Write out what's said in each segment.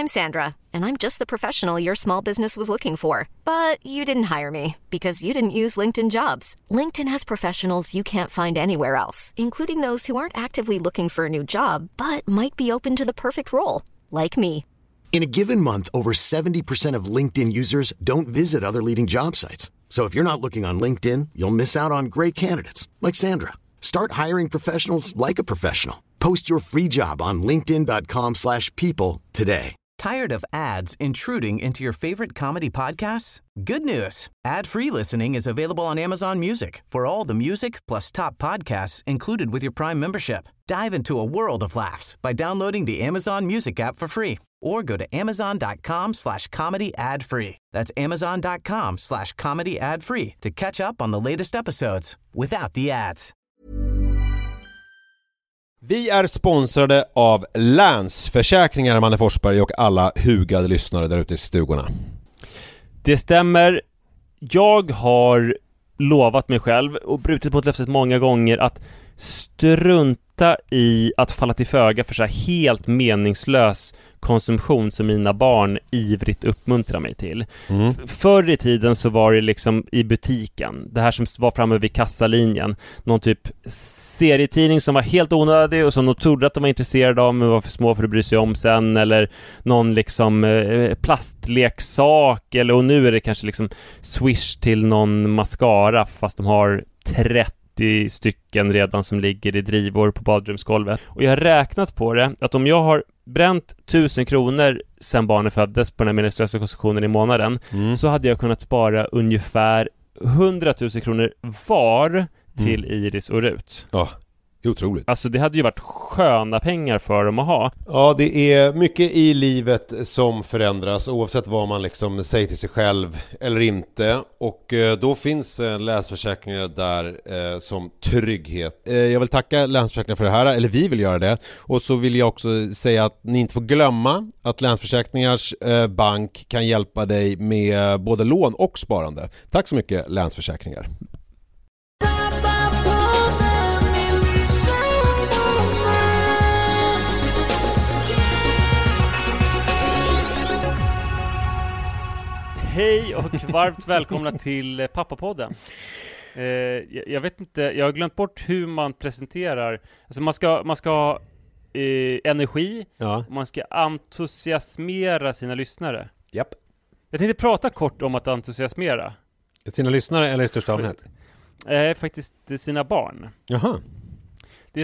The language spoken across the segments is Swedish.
I'm Sandra, and I'm just the professional your small business was looking for. But you didn't hire me because you didn't use LinkedIn Jobs. LinkedIn has professionals you can't find anywhere else, including those who aren't actively looking for a new job, but might be open to the perfect role, like me. In a given month, over 70% of LinkedIn users don't visit other leading job sites. So if you're not looking on LinkedIn, you'll miss out on great candidates like Sandra. Start hiring professionals like a professional. Post your free job on linkedin.com/people today. Tired of ads intruding into your favorite comedy podcasts? Good news. Ad-free listening is available on Amazon Music for all the music plus top podcasts included with your Prime membership. Dive into a world of laughs by downloading the Amazon Music app for free or go to amazon.com/comedy ad-free. That's amazon.com/comedy ad-free to catch up on the latest episodes without the ads. Vi är sponsrade av Länsförsäkringar, Manne Forsberg, och alla hugade lyssnare där ute i stugorna. Det stämmer. Jag har lovat mig själv och brutit på ett löfte många gånger att strunta i att falla till föga för så här helt meningslös konsumtion som mina barn ivrigt uppmuntrar mig till. Förr i tiden så var det liksom i butiken, det här som var framme vid kassalinjen, någon typ serietidning som var helt onödig och som de trodde att de var intresserade av men var för små för att bry sig om sen, eller någon liksom plastleksak, eller, och nu är det kanske liksom Swish till någon mascara fast de har 30 stycken redan som ligger i drivor på badrumsgolvet. Och jag har räknat på det, att om jag har bränt 1000 kronor sen barnen föddes på den här meningslösa konsumtionen i månaden, så hade jag kunnat spara ungefär 100 000 kronor var till Iris och Rut. Ja, det är otroligt. Alltså det hade ju varit sköna pengar för dem att ha. Ja, det är mycket i livet som förändras oavsett vad man liksom säger till sig själv eller inte. Och då finns Länsförsäkringar där som trygghet. Jag vill tacka Länsförsäkringar för det här, eller vi vill göra det. Och så vill jag också säga att ni inte får glömma att Länsförsäkringars bank kan hjälpa dig med både lån och sparande. Tack så mycket, Länsförsäkringar. Hej och varmt välkomna till Pappapodden. Jag vet inte, jag har glömt bort hur man presenterar. Alltså man ska ha energi, man ska entusiasmera sina lyssnare. Japp. Jag tänkte prata kort om att entusiasmera. Sina lyssnare eller i största allmänhet? Faktiskt sina barn. Jaha. Det är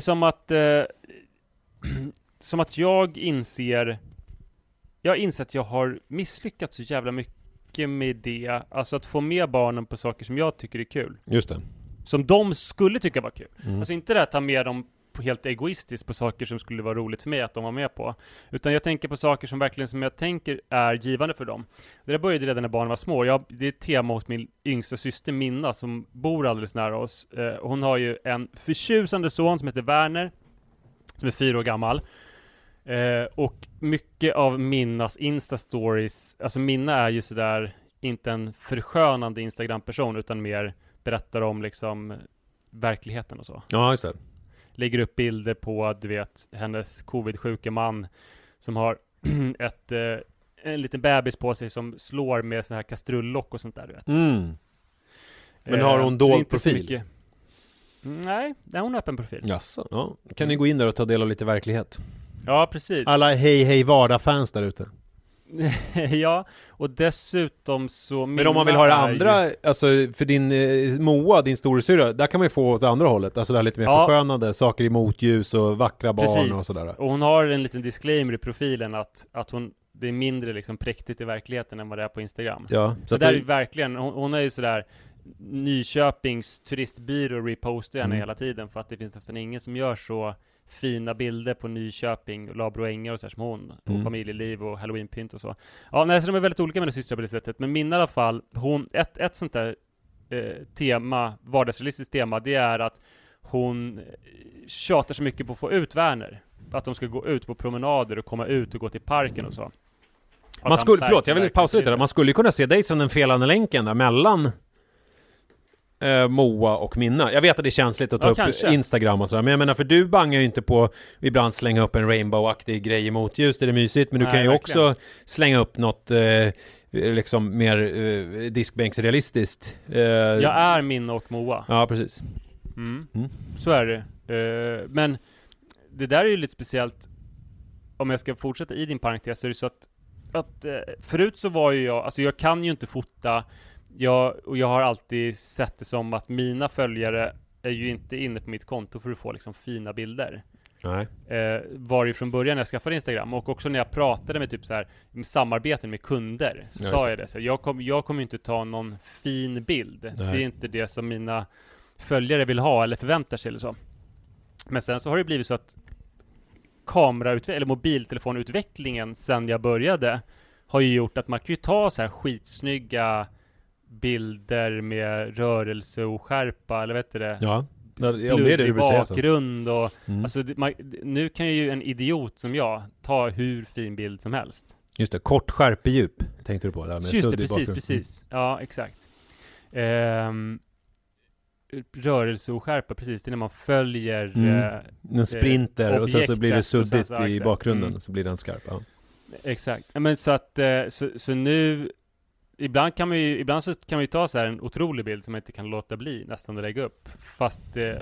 som att jag inser att jag har misslyckats så jävla mycket med det. Alltså att få med barnen på saker som jag tycker är kul. Just det. Som de skulle tycka var kul. Alltså inte det att ta med dem på helt egoistiskt på saker som skulle vara roligt för mig att de var med på. Utan jag tänker på saker som verkligen som jag tänker är givande för dem. Det där började redan när barnen var små. Det är ett tema hos min yngsta syster Minna som bor alldeles nära oss. Hon har ju en förtjusande son som heter Werner, som är 4 år gammal. Och mycket av Minnas Insta-stories, alltså Minna är ju sådär inte en förskönande Instagram-person utan mer berättar om liksom verkligheten och så. Ja, just det. Lägger upp bilder på, du vet, hennes covid-sjuka man som har en liten bebis på sig som slår med sån här kastrullock och sånt där, du vet. Men har hon dold profil? Nej, hon har öppen profil. Jaså, ja. Kan ni gå in där och ta del av lite verklighet? Ja, precis. Alla hej vardag-fans där ute. Ja, och dessutom så... Men om man vill ha det andra, alltså för din Moa, din storasyrra, där kan man ju få åt andra hållet. Alltså det här lite mer förskönande, saker i motljus och vackra barn. Precis. Och sådär. Och hon har en liten disclaimer i profilen att det är mindre liksom präktigt i verkligheten än vad det är på Instagram. Ja, så där är verkligen, hon är ju sådär, Nyköpings turistbyrå repostar henne hela tiden för att det finns nästan ingen som gör så fina bilder på Nyköping och Labroängar och så här som hon, och familjeliv och halloweenpynt och så. Ja, nej, så de är väldigt olika med systrar på det sättet, men min i alla fall, hon, ett sånt där tema, vardagsrealistiskt tema, det är att hon tjatar så mycket på att få ut Werner, att de ska gå ut på promenader och komma ut och gå till parken och så. Jag vill pausa lite där. Man skulle ju kunna se dig som den felande länken där mellan Moa och Minna. Jag vet att det är känsligt att ta upp kanske. Instagram och sådär, men jag menar, för du bangar ju inte på ibland slänga upp en rainbow-aktig grej i motljus, det är mysit, men du kan ju verkligen också slänga upp något liksom mer diskbänksrealistiskt. Jag är Minna och Moa. Ja, precis. Så är det. Men det där är ju lite speciellt. Om jag ska fortsätta i din parentes, så är det så att förut så var ju jag kan ju inte fota. Och jag har alltid sett det som att mina följare är ju inte inne på mitt konto för att få liksom fina bilder. Nej. Var ju från början när jag skaffade Instagram, och också när jag pratade med typ så här med samarbeten med kunder, så sa jag det så här, jag kommer inte ta någon fin bild. Nej. Det är inte det som mina följare vill ha eller förväntar sig eller så. Men sen så har det blivit så att eller mobiltelefonutvecklingen sen jag började har ju gjort att man kan ju ta så här skitsnygga bilder med rörelse och skärpa, eller vet du det? Ja, om det är det du vill säga så. Bakgrund och alltså, nu kan ju en idiot som jag ta hur fin bild som helst. Just det, kort skärpedjup tänkte du på där med. Just det, precis. Ja, exakt. Rörelse och skärpa, precis. Det är när man följer en sprinter och sen så blir det suddigt så, i bakgrunden, så blir den skarp. Ja. Exakt. Men så att så nu ibland kan man ju ta så här en otrolig bild som man inte kan låta bli nästan att lägga upp. Fast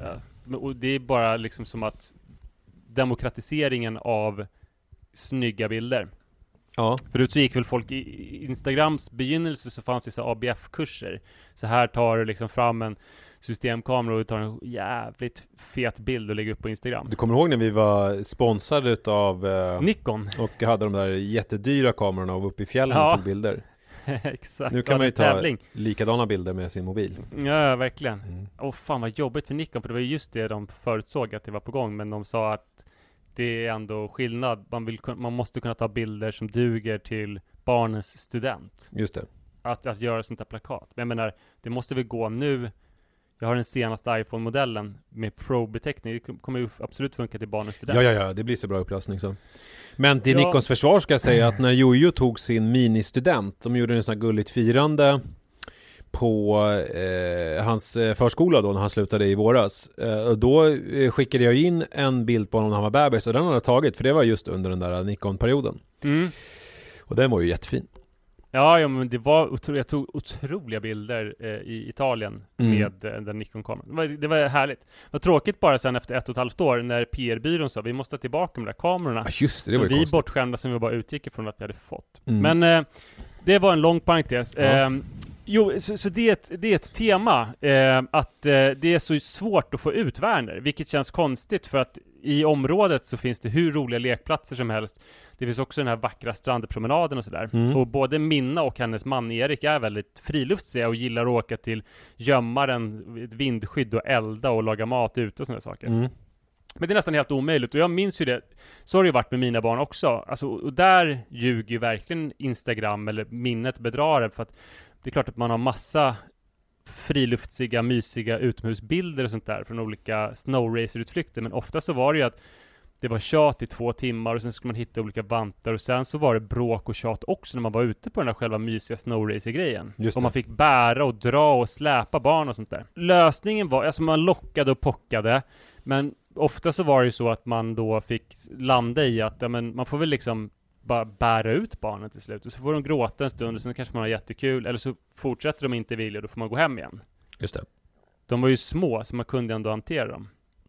det är bara liksom som att demokratiseringen av snygga bilder. Ja. Förut så gick väl folk i Instagrams begynnelse, så fanns det så ABF-kurser. Så här tar du liksom fram en systemkamera och tar en jävligt fet bild och lägger upp på Instagram. Du kommer ihåg när vi var sponsrade av Nikon och hade de där jättedyra kamerorna och uppe i fjällen och tog bilder? Exakt. Nu kan man ju ta likadana bilder med sin mobil. Ja, verkligen. Fan vad jobbigt för Nikon, för det var just det de förutsåg att det var på gång, men de sa att det är ändå skillnad. Man måste kunna ta bilder som duger till barnens student. Just det. Att göra sånt här plakat. Men jag menar, det måste väl gå nu. Jag har den senaste iPhone-modellen med Pro-beteckning. Det kommer ju absolut funka till barnens student. Ja, det blir så bra upplösning så. Men till Nikons försvar ska jag säga att när Jojo tog sin mini-student, de gjorde en sån här gulligt firande på hans förskola då när han slutade i våras. Då skickade jag in en bild på honom när han var bebis, och den hade jag tagit, för det var just under den där Nikon-perioden. Och den var ju jättefin. Ja, men det var jag tog otroliga bilder i Italien med den Nikon-kameran. Det var härligt. Det var tråkigt bara sen efter 1,5 år när PR-byrån sa vi måste ta tillbaka de där kamerorna. Ja, just det, så var vi bortskämda som vi bara utgick ifrån att vi hade fått. Men det var en lång parentes. Ja. Så det är ett tema att det är så svårt att få ut Werner, vilket känns konstigt för att i området så finns det hur roliga lekplatser som helst. Det finns också den här vackra strandpromenaden och sådär. Och både Minna och hennes man Erik är väldigt friluftsiga och gillar att åka till gömmaren, ett vindskydd och elda och laga mat ute och sådana saker. Men det är nästan helt omöjligt, och jag minns ju det. Så har det ju varit med mina barn också. Alltså, och där ljuger ju verkligen Instagram eller minnet bedrar, för att det är klart att man har massa friluftsiga, mysiga utomhusbilder och sånt där från olika snowracer-utflykter, men ofta så var det ju att det var tjat i 2 timmar och sen skulle man hitta olika vantar, och sen så var det bråk och tjat också när man var ute på den där själva mysiga snowracer-grejen. Och man fick bära och dra och släpa barn och sånt där. Lösningen var, alltså man lockade och pockade, men ofta så var det ju så att man då fick landa i att man får väl liksom bara bära ut barnen till slut, och så får de gråta en stund och sen kanske man har jättekul, eller så fortsätter de inte vilja och då får man gå hem igen. Just det. De var ju små så man kunde ändå hantera dem.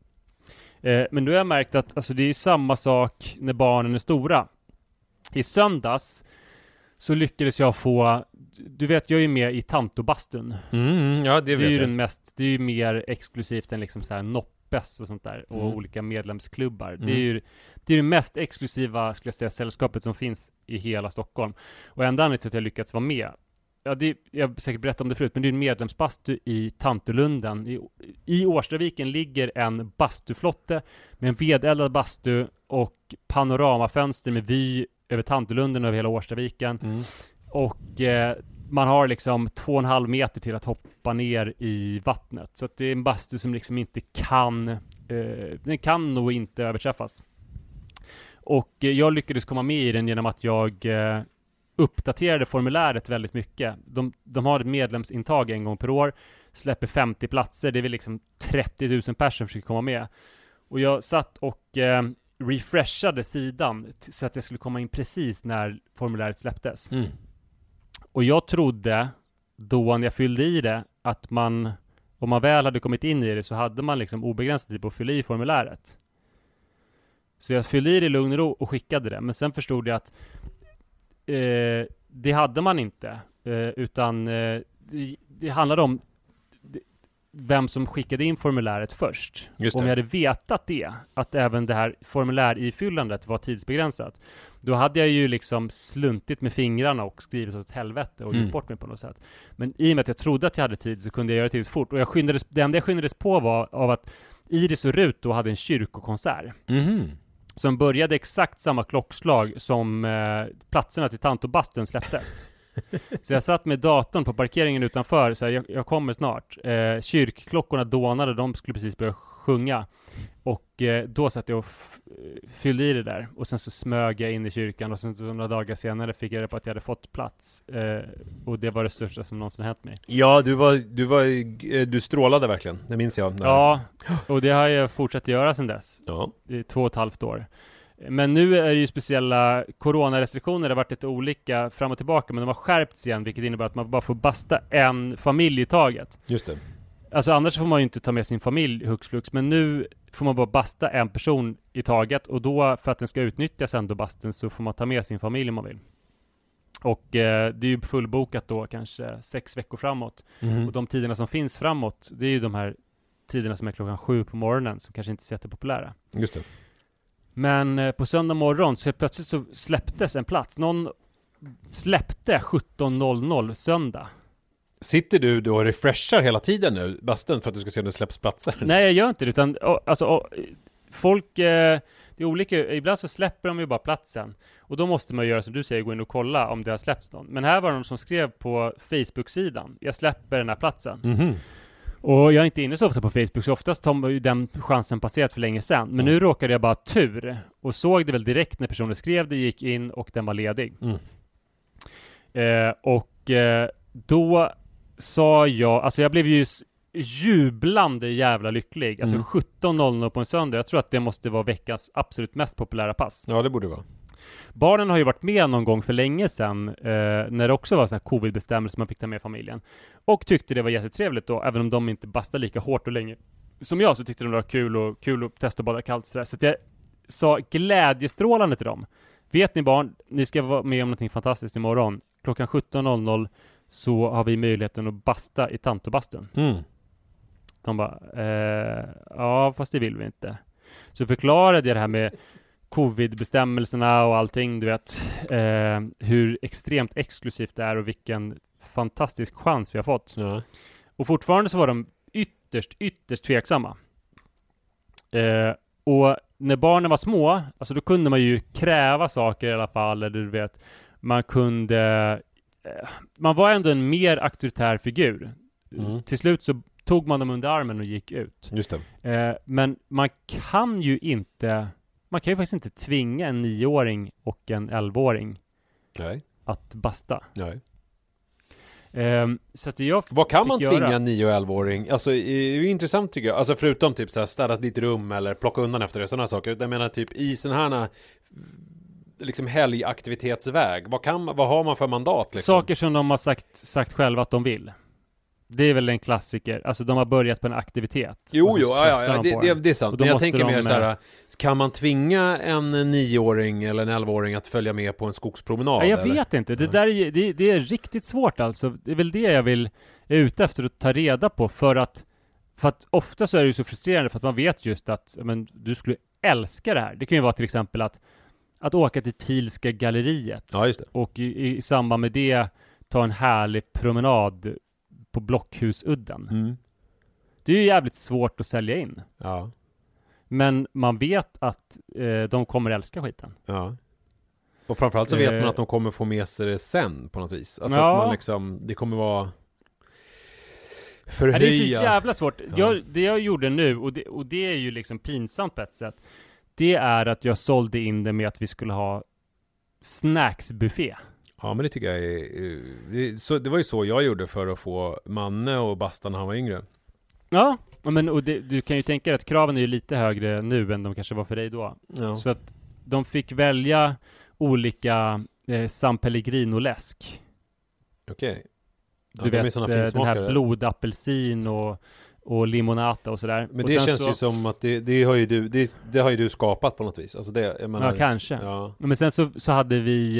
Men nu har jag märkt att alltså, det är samma sak när barnen är stora. I söndags så lyckades jag få, du vet jag är ju med i Tantobastun. Ja, det är ju den mest, det är ju mer exklusivt än liksom så här noppes och sånt där och olika medlemsklubbar. Det är ju det mest exklusiva, skulle jag säga, sällskapet som finns i hela Stockholm. Och enda anledningen till att jag lyckats vara med, jag har säkert berättat om det förut, men det är en medlemsbastu i Tantolunden. I Årstaviken ligger en bastuflotte med en vedeldad bastu och panoramafönster med vy över Tantolunden och över hela Årstaviken. Och man har liksom 2,5 meter till att hoppa ner i vattnet. Så att det är en bastu som liksom inte den kan nog inte överträffas. Och jag lyckades komma med i den genom att jag uppdaterade formuläret väldigt mycket. De har ett medlemsintag en gång per år. släpper 50 platser. Det är väl liksom 30 000 personer som försöker komma med. Och jag satt och refreshade sidan så att jag skulle komma in precis när formuläret släpptes. Och jag trodde då när jag fyllde i det att om man väl hade kommit in i det så hade man liksom obegränsad tid på att fylla i formuläret. Så jag fyllde i det i lugn och ro och skickade det. Men sen förstod jag att det hade man inte. Utan det handlade om vem som skickade in formuläret först. Om jag hade vetat det, att även det här formulärirfyllandet var tidsbegränsat, då hade jag ju liksom sluntit med fingrarna och skrivit åt helvete och gjort bort mig på något sätt. Men i och med att jag trodde att jag hade tid så kunde jag göra det tillräckligt fort. Och det enda jag skyndades på var av att Iris och Rut då hade en kyrkokonsert. Som började exakt samma klockslag som platserna till Tantobastun släpptes. Så jag satt med datorn på parkeringen utanför, så här, jag kommer snart. Kyrkklockorna dånade, de skulle precis börja sjunga. Och då satt jag och fyllde i det där. Och sen så smög jag in i kyrkan och sen så några dagar senare fick jag reda på att jag hade fått plats. Och det var det största som någonsin hänt mig. Ja, du strålade verkligen, det minns jag. Ja, och det har jag fortsatt göra sedan dess. Ja. I 2,5 år. Men nu är det ju speciella coronarestriktioner. Det har varit lite olika fram och tillbaka, men de har skärpts igen, vilket innebär att man bara får basta en familj i taget. Just det. Alltså annars får man ju inte ta med sin familj hux flux, men nu får man bara basta en person i taget, och då för att den ska utnyttjas ändå basten så får man ta med sin familj om man vill. Och det är ju fullbokat då kanske 6 veckor framåt. Och de tiderna som finns framåt, det är ju de här tiderna som är 7:00 på morgonen, som kanske inte är så jättepopulära. Just det. Men på söndag morgon så plötsligt så släpptes en plats. Någon släppte 17:00 söndag. Sitter du då och refreshar hela tiden nu, basten, för att du ska se om det släpps platser? Nej, jag gör inte det, utan folk, det är olika. Ibland så släpper de ju bara platsen. Och då måste man göra som du säger, gå in och kolla om det har släppts någon. Men här var de som skrev på Facebook-sidan: jag släpper den här platsen. Och jag är inte inne så ofta på Facebook, så oftast har ju den chansen passerat för länge sedan. Men nu råkade jag bara tur och såg det väl direkt när personen skrev det, gick in och den var ledig. Då sa jag, alltså jag blev ju jublande jävla lycklig. Alltså 17:00 på en söndag. Jag tror att det måste vara veckans absolut mest populära pass. Ja, det borde vara. Barnen har ju varit med någon gång för länge sedan när det också var sån här covid-bestämmelse, man fick ta med familjen. Och tyckte det var jättetrevligt då, även om de inte bastade lika hårt och länge som jag, så tyckte de det var kul att testa att bada kallt sådär. Så att jag sa glädjestrålande till dem: vet ni barn, ni ska vara med om någonting fantastiskt imorgon. 17:00 så har vi möjligheten att basta i Tantobastun. De bara, ja fast det vill vi inte. Så förklarade jag det här med covid-bestämmelserna och allting, du vet, hur extremt exklusivt det är och vilken fantastisk chans vi har fått. Ja. Och fortfarande så var de ytterst tveksamma. Och när barnen var små, alltså då kunde man ju kräva saker i alla fall, eller du vet, man var ändå en mer auktoritär figur. Till slut så tog man dem under armen och gick ut. Just det. Men man kan ju faktiskt inte tvinga en 9-åring och en 11-åring att basta. Nej. Så att vad kan man tvinga en 9- och 11-åring? Alltså, det är ju intressant tycker jag. Alltså förutom typ så här, städa ditt rum eller plocka undan efter det, sådana saker. Jag menar typ i sån här liksom helgaktivitetsväg. Vad har man för mandat liksom? Saker som de har sagt själva att de vill. Det är väl en klassiker. Alltså de har börjat på en aktivitet. Jo, ja, det är sant. Men jag tänker mer så här, kan man tvinga en 9-åring eller en 11-åring att följa med på en skogspromenad? Nej, jag vet inte. Det är riktigt svårt alltså. Det är väl det jag är ute efter att ta reda på, för att ofta så är det ju så frustrerande, för att man vet just att du skulle älska det här. Det kan ju vara till exempel att åka till Thielska galleriet. Ja, just det. Och i samband med det ta en härlig promenad på Blockhusudden. Det är ju jävligt svårt att sälja in. Ja. Men man vet att de kommer älska skiten. Ja. Och framförallt så vet man att de kommer få med sig det sen på något vis. Alltså att man liksom, det kommer vara förhöja. Det är så jävla svårt. Det jag gjorde nu, och det är ju liksom pinsamt på ett sätt, det är att jag sålde in det med att vi skulle ha snacksbuffé. Ja, men det tycker jag det var ju så jag gjorde för att få Manne och basta när han var yngre. Ja, men och du kan ju tänka dig att kraven är ju lite högre nu än de kanske var för dig då. Ja. Så att de fick välja olika San Pellegrino-läsk. Okej. Du vet, den här blodapelsin och limonata och sådär. Men och det känns ju som att det har ju du skapat på något vis. Alltså det, jag menar, ja, kanske. Ja. Men sen så hade vi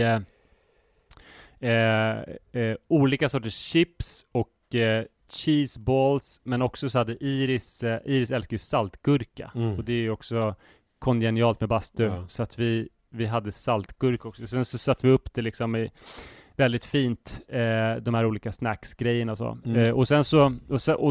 olika sorters chips och cheese balls, men också så hade Iris älskar ju saltgurka. Och det är ju också kongenialt med bastu. Ja. Så att vi hade saltgurka också. Sen så satte vi upp det liksom i väldigt fint, de här olika snacksgrejerna och så. Och sen och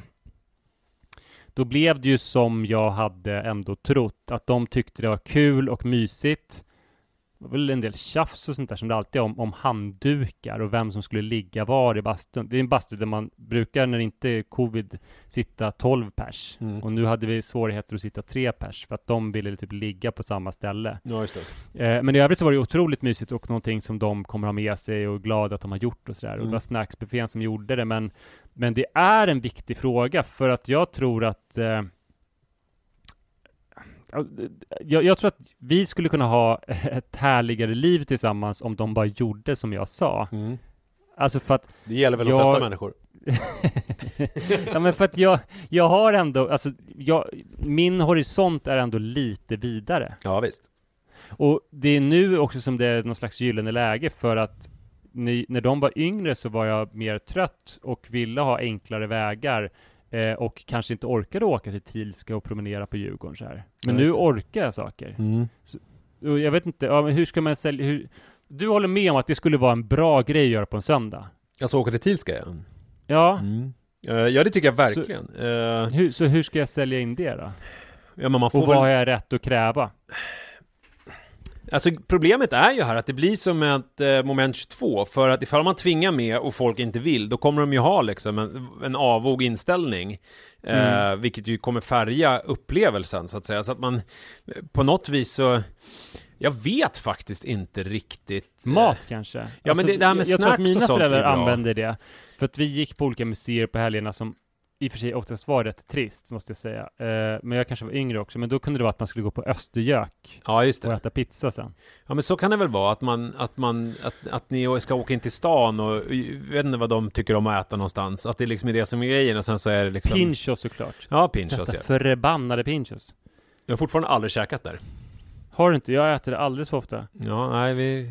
då blev det ju som jag hade ändå trott, att de tyckte det var kul och mysigt. Det var väl en del tjafs och sånt där som det alltid är om handdukar och vem som skulle ligga var i bastun. Det är en bastu där man brukar, när det inte är covid, sitta 12 pers. Och nu hade vi svårigheter att sitta 3 pers för att de ville typ ligga på samma ställe. Ja, just det. Men i övrigt så var det otroligt mysigt och någonting som de kommer ha med sig och glada att de har gjort och sådär. Och det var snacksbuffén som gjorde det, men det är en viktig fråga, för att jag tror att jag tror att vi skulle kunna ha ett härligare liv tillsammans om de bara gjorde som jag sa. Alltså för att det gäller väl de flesta människor. Ja, men för att jag har ändå, alltså min horisont är ändå lite vidare. Ja, visst. Och det är nu också som det är någon slags gyllene läge, för att när de var yngre så var jag mer trött och ville ha enklare vägar. Och kanske inte orkade åka till Tilska och promenera på Djurgården så här. Men nu orkar jag saker. Så, och jag vet inte, men hur ska man sälja... Du håller med om att det skulle vara en bra grej att göra på en söndag? Alltså åka till Tilska, ja. Ja. Ja, det tycker jag verkligen. Så hur ska jag sälja in det då? Ja, men man får och vad har jag rätt att kräva? Alltså problemet är ju här att det blir som ett moment 22, för att ifall man tvingar med och folk inte vill, då kommer de ju ha liksom en avog inställning, vilket ju kommer färga upplevelsen så att säga, så att man på något vis så, jag vet faktiskt inte riktigt. Mat kanske? Ja, alltså, men det här med jag snacks och sånt. Jag tror att mina föräldrar använder det, för att vi gick på olika museer på helgerna som i och för sig oftast var rätt trist, måste jag säga. Men jag kanske var yngre också. Men då kunde det vara att man skulle gå på Östergök. Ja, just det. Och äta pizza sen. Ja, men så kan det väl vara. Att ni ska åka in till stan och vet inte vad de tycker om att äta någonstans. Att det liksom är det som är grejen. Och sen så är det liksom... Pinchos såklart. Ja, Pinchos. Detta förbannade Pinchos. Jag har fortfarande aldrig käkat där. Har du inte? Jag äter det alldeles för ofta. Ja, nej,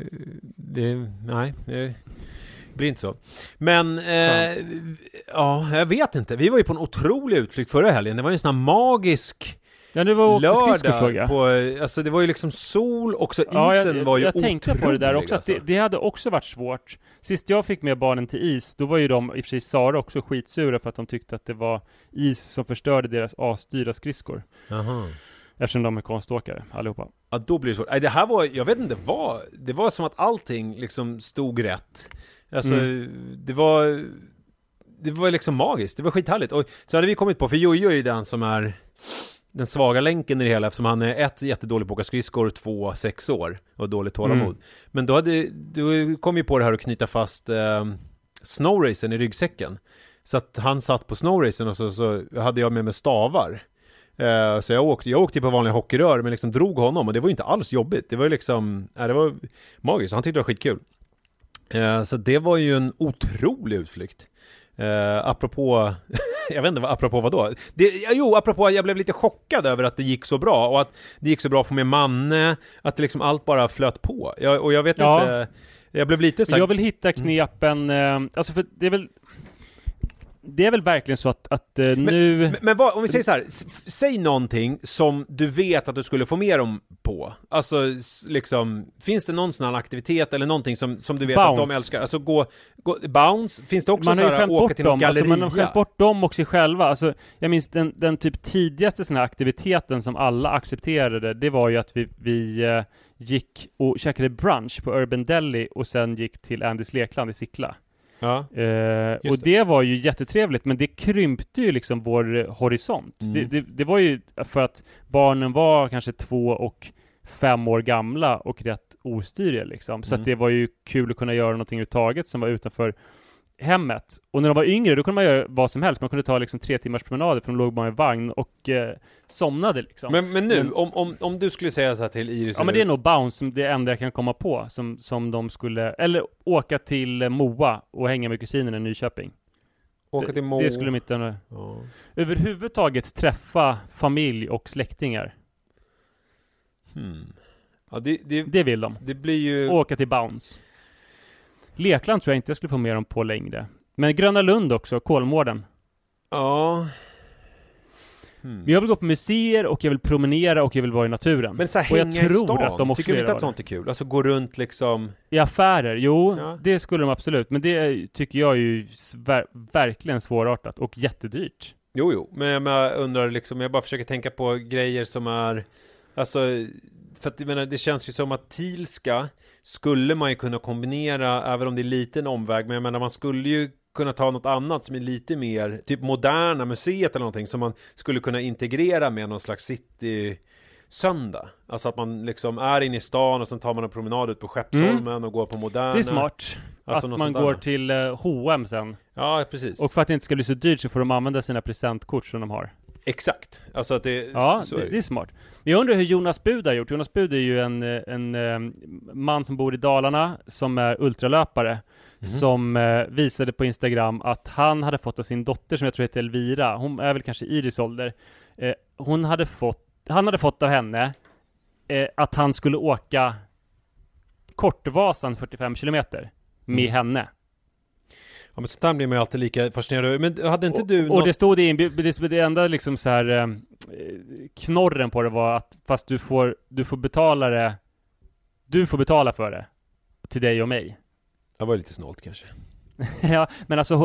det blir inte så. Men ja, jag vet inte. Vi var ju på en otrolig utflykt förra helgen. Det var ju en sån här magisk det var lördag på, alltså det var ju liksom sol och så isen var ju jag tänkte på det där också, alltså. att det hade också varit svårt. Sist jag fick med barnen till is, då var ju de, i och för sig Sara, också skitsura för att de tyckte att det var is som förstörde deras asdyra skridskor. Aha. Eftersom de är konståkare, allihopa. Ja, då blir det svårt. Det här var, jag vet inte vad, det var som att allting liksom stod rätt. Alltså, det var liksom magiskt. Det var skithärligt. Och så hade vi kommit på, för Jojo är ju den som är den svaga länken i det hela, eftersom han är jättedålig på att åka skridskor, 6 år och dåligt tålamod. Men då kom ju på det här att knyta fast snowracen i ryggsäcken. Så att han satt på snowracen och så hade jag med mig stavar. Så jag åkte på vanliga hockeyrör, men liksom drog honom, och det var inte alls jobbigt. Det var liksom, det var magiskt. Han tyckte det var skitkul. Så det var ju en otrolig utflykt. Apropå jag vet inte apropå vad då. Apropå jag blev lite chockad över att det gick så bra, och att det gick så bra för min Manne, att det liksom allt bara flöt på. Jag vet inte, jag blev lite så här... Jag vill hitta knepen, alltså för det är väl verkligen så att nu... Men vad, om vi säger så här, säg någonting som du vet att du skulle få mer om på. Alltså, liksom, finns det någon sån här aktivitet eller någonting som du vet bounce. Att de älskar? Alltså, gå bounce, finns det också man så här, åka till någon galleria? Alltså, man har skämt bort dem och sig själva. Alltså, jag minns den typ tidigaste sån här aktiviteten som alla accepterade, det var ju att vi gick och käkade brunch på Urban Deli och sen gick till Andys lekland i Sickla. Ja, och det var ju jättetrevligt, men det krympte ju liksom vår horisont. Det var ju för att barnen var kanske 2 och 5 år gamla och rätt ostyriga liksom. Så att det var ju kul att kunna göra någonting överhuvudtaget som var utanför hemmet. Och när de var yngre, då kunde man göra vad som helst. Man kunde ta liksom 3 timmars promenader, för de låg bara i vagn och somnade liksom. Men nu, om du skulle säga så här till Iris... Ja, men det är nog Bounce, det enda jag kan komma på som de skulle... Eller åka till Moa och hänga med kusinen i Nyköping. Åka till Moa. Det skulle de inte... Ja. Överhuvudtaget träffa familj och släktingar. Ja, det vill de. Det blir ju... Åka till Bounce. Lekland tror jag inte jag skulle få med dem på längre. Men Gröna Lund också, Kolmården. Ja. Men jag vill gå på museer och jag vill promenera och jag vill vara i naturen. Men så här, och jag hänga tror i stan. att de också tycker du inte att sånt är kul? Alltså gå runt liksom... I affärer, jo, ja. Det skulle de absolut. Men det tycker jag är ju verkligen svårartat och jättedyrt. Jo, men jag undrar liksom, jag bara försöker tänka på grejer som är... Alltså, för att jag menar, det känns ju som att Tilska skulle man ju kunna kombinera, även om det är liten omväg, men jag menar, man skulle ju kunna ta något annat som är lite mer, typ Moderna museet eller någonting, som man skulle kunna integrera med någon slags city-söndag. Alltså att man liksom är inne i stan och sen tar man en promenad ut på Skeppsholmen och går på Moderna. Det är smart. Alltså att man går till H&M sen. Ja, precis. Och för att det inte ska bli så dyrt så får de använda sina presentkort som de har. Exakt. Alltså att det, ja, det är smart. Men jag undrar hur Jonas Bud har gjort. Jonas Bud är ju en man som bor i Dalarna som är ultralöpare som visade på Instagram att han hade fått av sin dotter som jag tror heter Elvira. Hon är väl kanske Iris ålder. Han hade fått av henne att han skulle åka Kortvasan 45 kilometer med henne. Ja, men så där blir man ju alltid lika fascinerad. Men hade inte du... Och det stod det enda liksom så här knorren på det var att fast du får betala det, du får betala för det till dig och mig. Det var lite snålt kanske. Ja, men alltså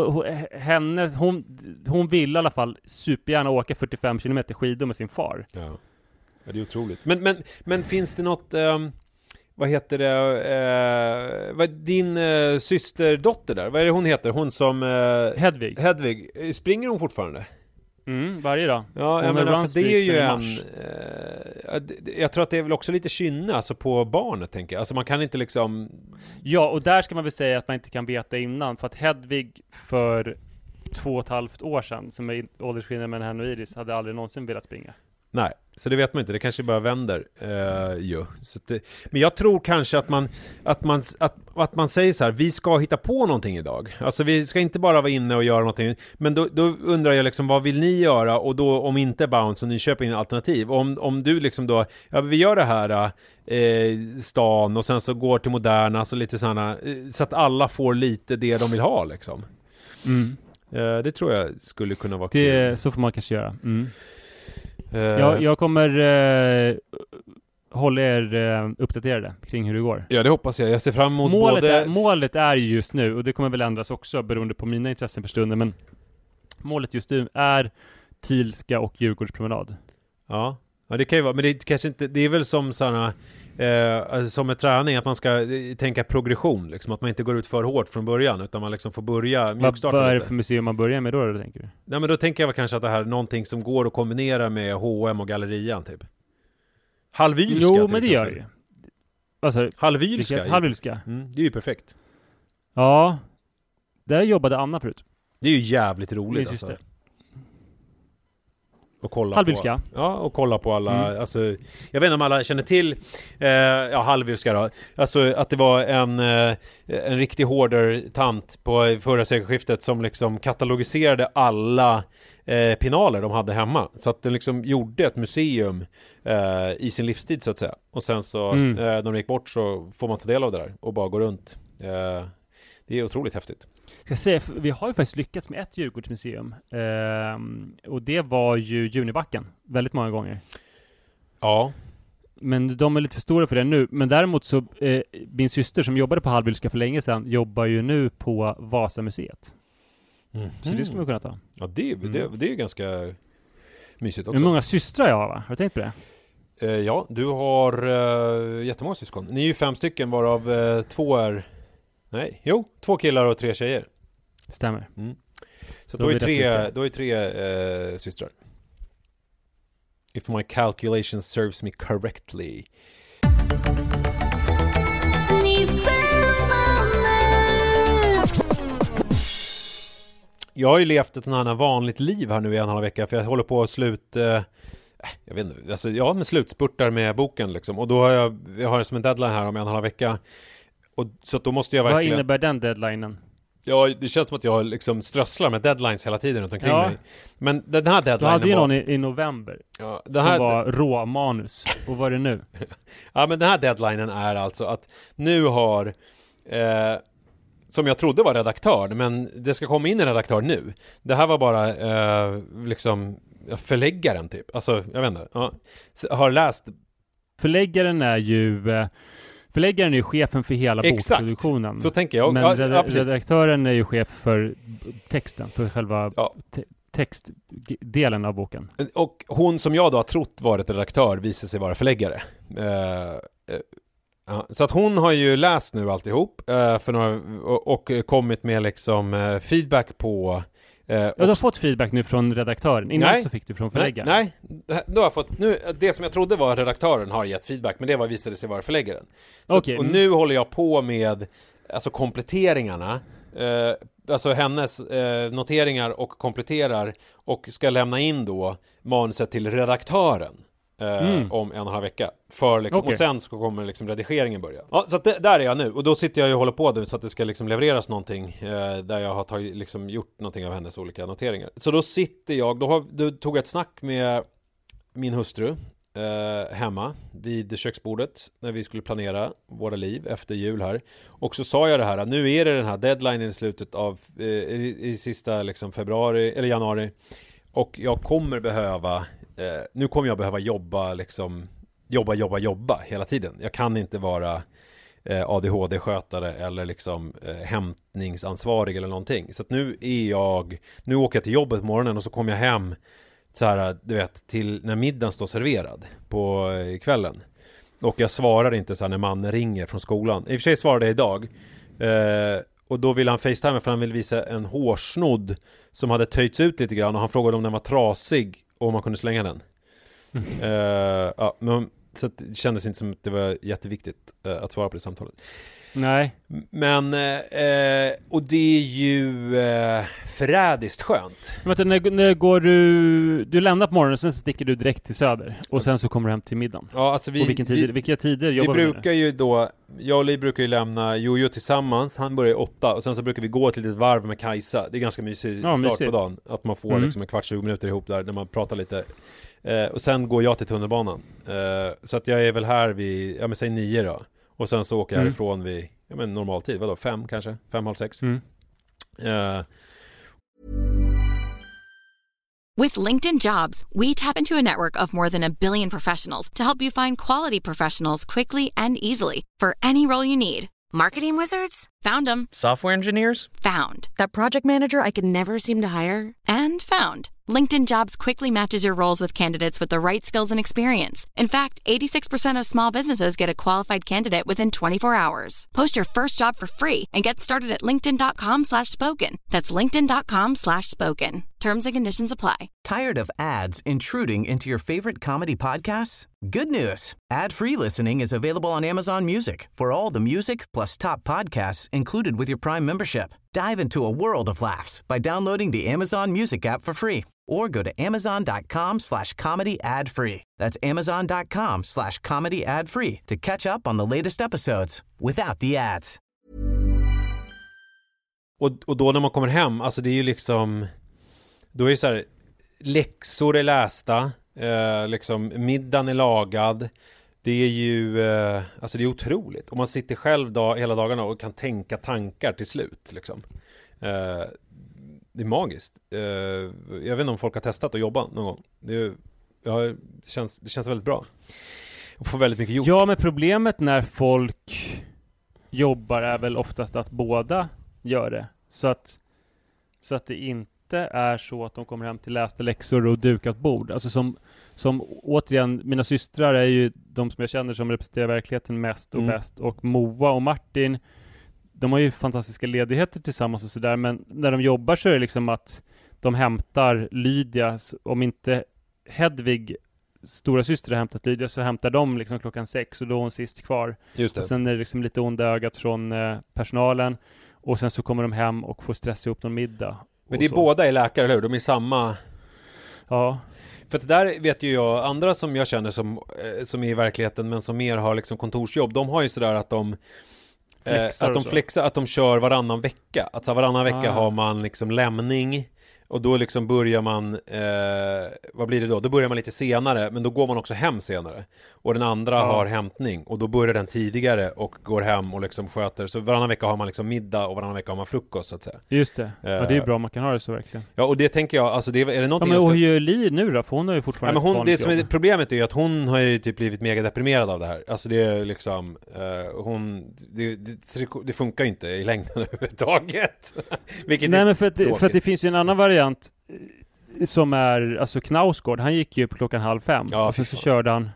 hon vill i alla fall supergärna åka 45 kilometer skidor med sin far. Ja, det är otroligt. Men finns det något... vad heter det? Vad din systerdotter där? Vad är det hon heter? Hon som... Hedvig. Springer hon fortfarande? Varje dag. Ja, jag menar, för det är ju en... jag tror att det är väl också lite kynne alltså på barnet, tänker jag. Alltså man kan inte liksom... Ja, och där ska man väl säga att man inte kan veta innan. För att Hedvig för 2,5 år sedan, som är åldersskillnad med henne och Iris, hade aldrig någonsin velat springa. Nej, så det vet man inte. Det kanske bara vänder. Så men jag tror kanske att man säger så här: vi ska hitta på någonting idag. Alltså vi ska inte bara vara inne och göra någonting. Men då undrar jag liksom, vad vill ni göra? Och då, om inte Bounce och Nyköping är alternativ. Om du liksom då, ja, vi gör det här stan och sen så går till Moderna, så lite sådana, så att alla får lite det de vill ha liksom. Det tror jag skulle kunna vara kul. Så får man kanske göra. Jag kommer hålla er uppdaterade kring hur det går. Ja, det hoppas jag. Jag ser fram emot målet är just nu, och det kommer väl ändras också beroende på mina intressen för stunden, men målet just nu är Tilska och Djurgårdspromenad. Ja, det kan ju vara, men det kanske inte, det är väl som sådana som med träning, att man ska tänka progression liksom, att man inte går ut för hårt från början, utan man liksom får börja mjukstarta. Vad är det för museum man börjar med då tänker du? Nej, men då tänker jag väl kanske att det här är någonting som går att kombinera med H&M och Gallerian typ. Hallwylska. Jo, men det gör ju. Alltså, Hallwylska. Det är ju perfekt. Ja. Där jobbade Anna förut. Det är ju jävligt roligt alltså. Och kolla Hallwylska. På, ja, och kolla på alla, alltså, jag vet inte om alla känner till Hallwylska då, alltså att det var en riktig hoarder-tant på förra sekelskiftet som liksom katalogiserade alla pinaler de hade hemma, så att den liksom gjorde ett museum i sin livstid så att säga, och sen så när de gick bort så får man ta del av det där och bara gå runt. Det är otroligt häftigt. Ska säga, vi har ju faktiskt lyckats med ett Djurgårdsmuseum och det var ju Junibacken väldigt många gånger. Ja. Men de är lite för stora för det nu. Men däremot så min syster som jobbade på Hallwylska för länge sedan jobbar ju nu på Vasamuseet. Så det skulle man kunna ta. Ja, det är ganska mysigt också. Hur många systrar jag har, va? Har du tänkt på det? Ja, du har jättemånga syskon. Ni är ju 5 stycken, varav 2 är... Nej, 2 killar och 3 tjejer. Stämmer. Så då är 3 systrar. If my calculation serves me correctly. Jag har ju levt ett sådant här vanligt liv här nu i 1,5 vecka, för jag håller på att jag vet inte, alltså jag med slutspurtar med boken liksom. Och då har jag har som en deadline här om 1,5 vecka. Och så att då måste jag verkligen... Vad innebär den deadlinen? Ja, det känns som att jag liksom strösslar med deadlines hela tiden runt omkring mig. Men den här deadlinen... Du hade ju någon i november som var råmanus. Och vad är det nu? Ja, men den här deadlinen är alltså att nu har... som jag trodde var redaktör, men det ska komma in en redaktör nu. Det här var bara liksom förläggaren typ. Alltså, jag vet inte. Ja. Har läst... Förläggaren är ju chefen för hela bokproduktionen. Så tänker jag. Men redaktören är ju chef för texten, för själva textdelen av boken. Och hon som jag då har trott varit redaktör visar sig vara förläggare. Så att hon har ju läst nu alltihop och kommit med liksom feedback på... du har fått feedback nu från redaktören. Innan så fick du från förläggaren. Nej, då har jag fått... det som jag trodde var redaktören har gett feedback, men det visade sig vara förläggaren. Och nu håller jag på med alltså kompletteringarna. Alltså hennes noteringar och kompletterar och ska lämna in då manuset till redaktören. Om 1,5 vecka för liksom, och sen ska kommer liksom redigeringen börja. Ja, så att där är jag nu, och då sitter jag och håller på nu så att det ska liksom levereras någonting där jag har liksom gjort någonting av hennes olika noteringar. Så då sitter jag, då tog jag ett snack med min hustru hemma vid köksbordet när vi skulle planera våra liv efter jul här, och så sa jag det här att nu är det den här deadlinen i slutet av i sista liksom februari eller januari, och jag kommer behöva nu kommer jag behöva jobba liksom jobba hela tiden. Jag kan inte vara ADHD-skötare eller liksom hämtningsansvarig eller någonting. Så att nu åker jag till jobbet på morgonen och så kommer jag hem så här, du vet, till när middagen står serverad på kvällen. Och jag svarar inte så här när man ringer från skolan. I och för sig svarade jag idag. Och då ville han FaceTime för han ville visa en hårsnodd som hade töjts ut lite grann, och han frågade om den var trasig och om man kunde slänga den. Men så det kändes inte som att det var jätteviktigt att svara på det samtalet. Nej. Men och det är ju förrädiskt skönt. Men när går du lämnar på morgonen och sen så sticker du direkt till Söder och sen så kommer du hem till middagen. Ja, alltså vilka tider jobbar vi brukar ju då, jag och Li brukar ju lämna Jojo tillsammans. Han börjar 8 och sen så brukar vi gå ett litet varv med Kajsa. Det är ganska mysig start på dagen att man får liksom en 15-20 minuter ihop där när man pratar lite. Och sen går jag till tunnelbanan. Så att jag är väl här vid säg 9 då. Och sen så åker jag härifrån vid normal tid, vadå? 5 kanske? 5:30. With LinkedIn Jobs, we tap into a network of more than 1 billion professionals to help you find quality professionals quickly and easily for any role you need. Marketing wizards? Found them. Software engineers? Found. That project manager I could never seem to hire? And found. LinkedIn Jobs quickly matches your roles with candidates with the right skills and experience. In fact, 86% of small businesses get a qualified candidate within 24 hours. Post your first job for free and get started at linkedin.com/spoken. That's linkedin.com/spoken. Terms and conditions apply. Tired of ads intruding into your favorite comedy podcasts? Good news. Ad-free listening is available on Amazon Music for all the music plus top podcasts included with your Prime membership. Dive into a world of laughs by downloading the Amazon Music app for free or go to amazon.com/comedy ad-free. That's amazon.com/comedy ad-free to catch up on the latest episodes without the ads. Och då när man kommer hem, alltså det är ju liksom, då är det så här, läxor är lästa, liksom middagen är lagad. Det är ju alltså det är otroligt. Och man sitter själv hela dagarna och kan tänka tankar till slut liksom. Det är magiskt. Jag vet inte om folk har testat att jobba någon gång. Det känns väldigt bra. Och får väldigt mycket gjort. Ja, men problemet när folk jobbar är väl oftast att båda gör det. Så att det inte är så att de kommer hem till lästa läxor och dukat bord. Alltså som återigen, mina systrar är ju de som jag känner som representerar verkligheten mest och bäst. Och Moa och Martin, de har ju fantastiska ledigheter tillsammans och sådär. Men när de jobbar så är det liksom att de hämtar Lydia, om inte Hedvig stora syster har hämtat Lydia, så hämtar de liksom klockan 6 och då är hon sist kvar. Just det. Och sen är det liksom lite onda ögat från personalen, och sen så kommer de hem och får stressa upp någon middag. Men det är båda är läkare, eller hur? De är samma... Ja. För att det där vet ju jag, andra som jag känner som är i verkligheten men som mer har liksom kontorsjobb, de har ju sådär att de flexar, att de kör varannan vecka. Alltså varannan vecka har man liksom lämning, och då liksom börjar man vad blir det då? Då börjar man lite senare, men då går man också hem senare. Och den andra har hämtning, och då börjar den tidigare och går hem och liksom sköter. Så varannan vecka har man liksom middag och varannan vecka har man frukost, så att säga. Just det. Ja, det är ju bra, man kan ha det så verkligen. Ja, och det tänker jag, alltså det är det någonting. Ja, men hur gör Li nu då? För hon har ju fortfarande det som är problemet är ju att hon har ju typ blivit mega deprimerad av det här. Alltså det är liksom det funkar inte i längden överhuvudtaget. Nej, men för att det finns ju en annan variant som är, alltså Knausgård, han gick ju på 4:30. Ja, och sen så körde han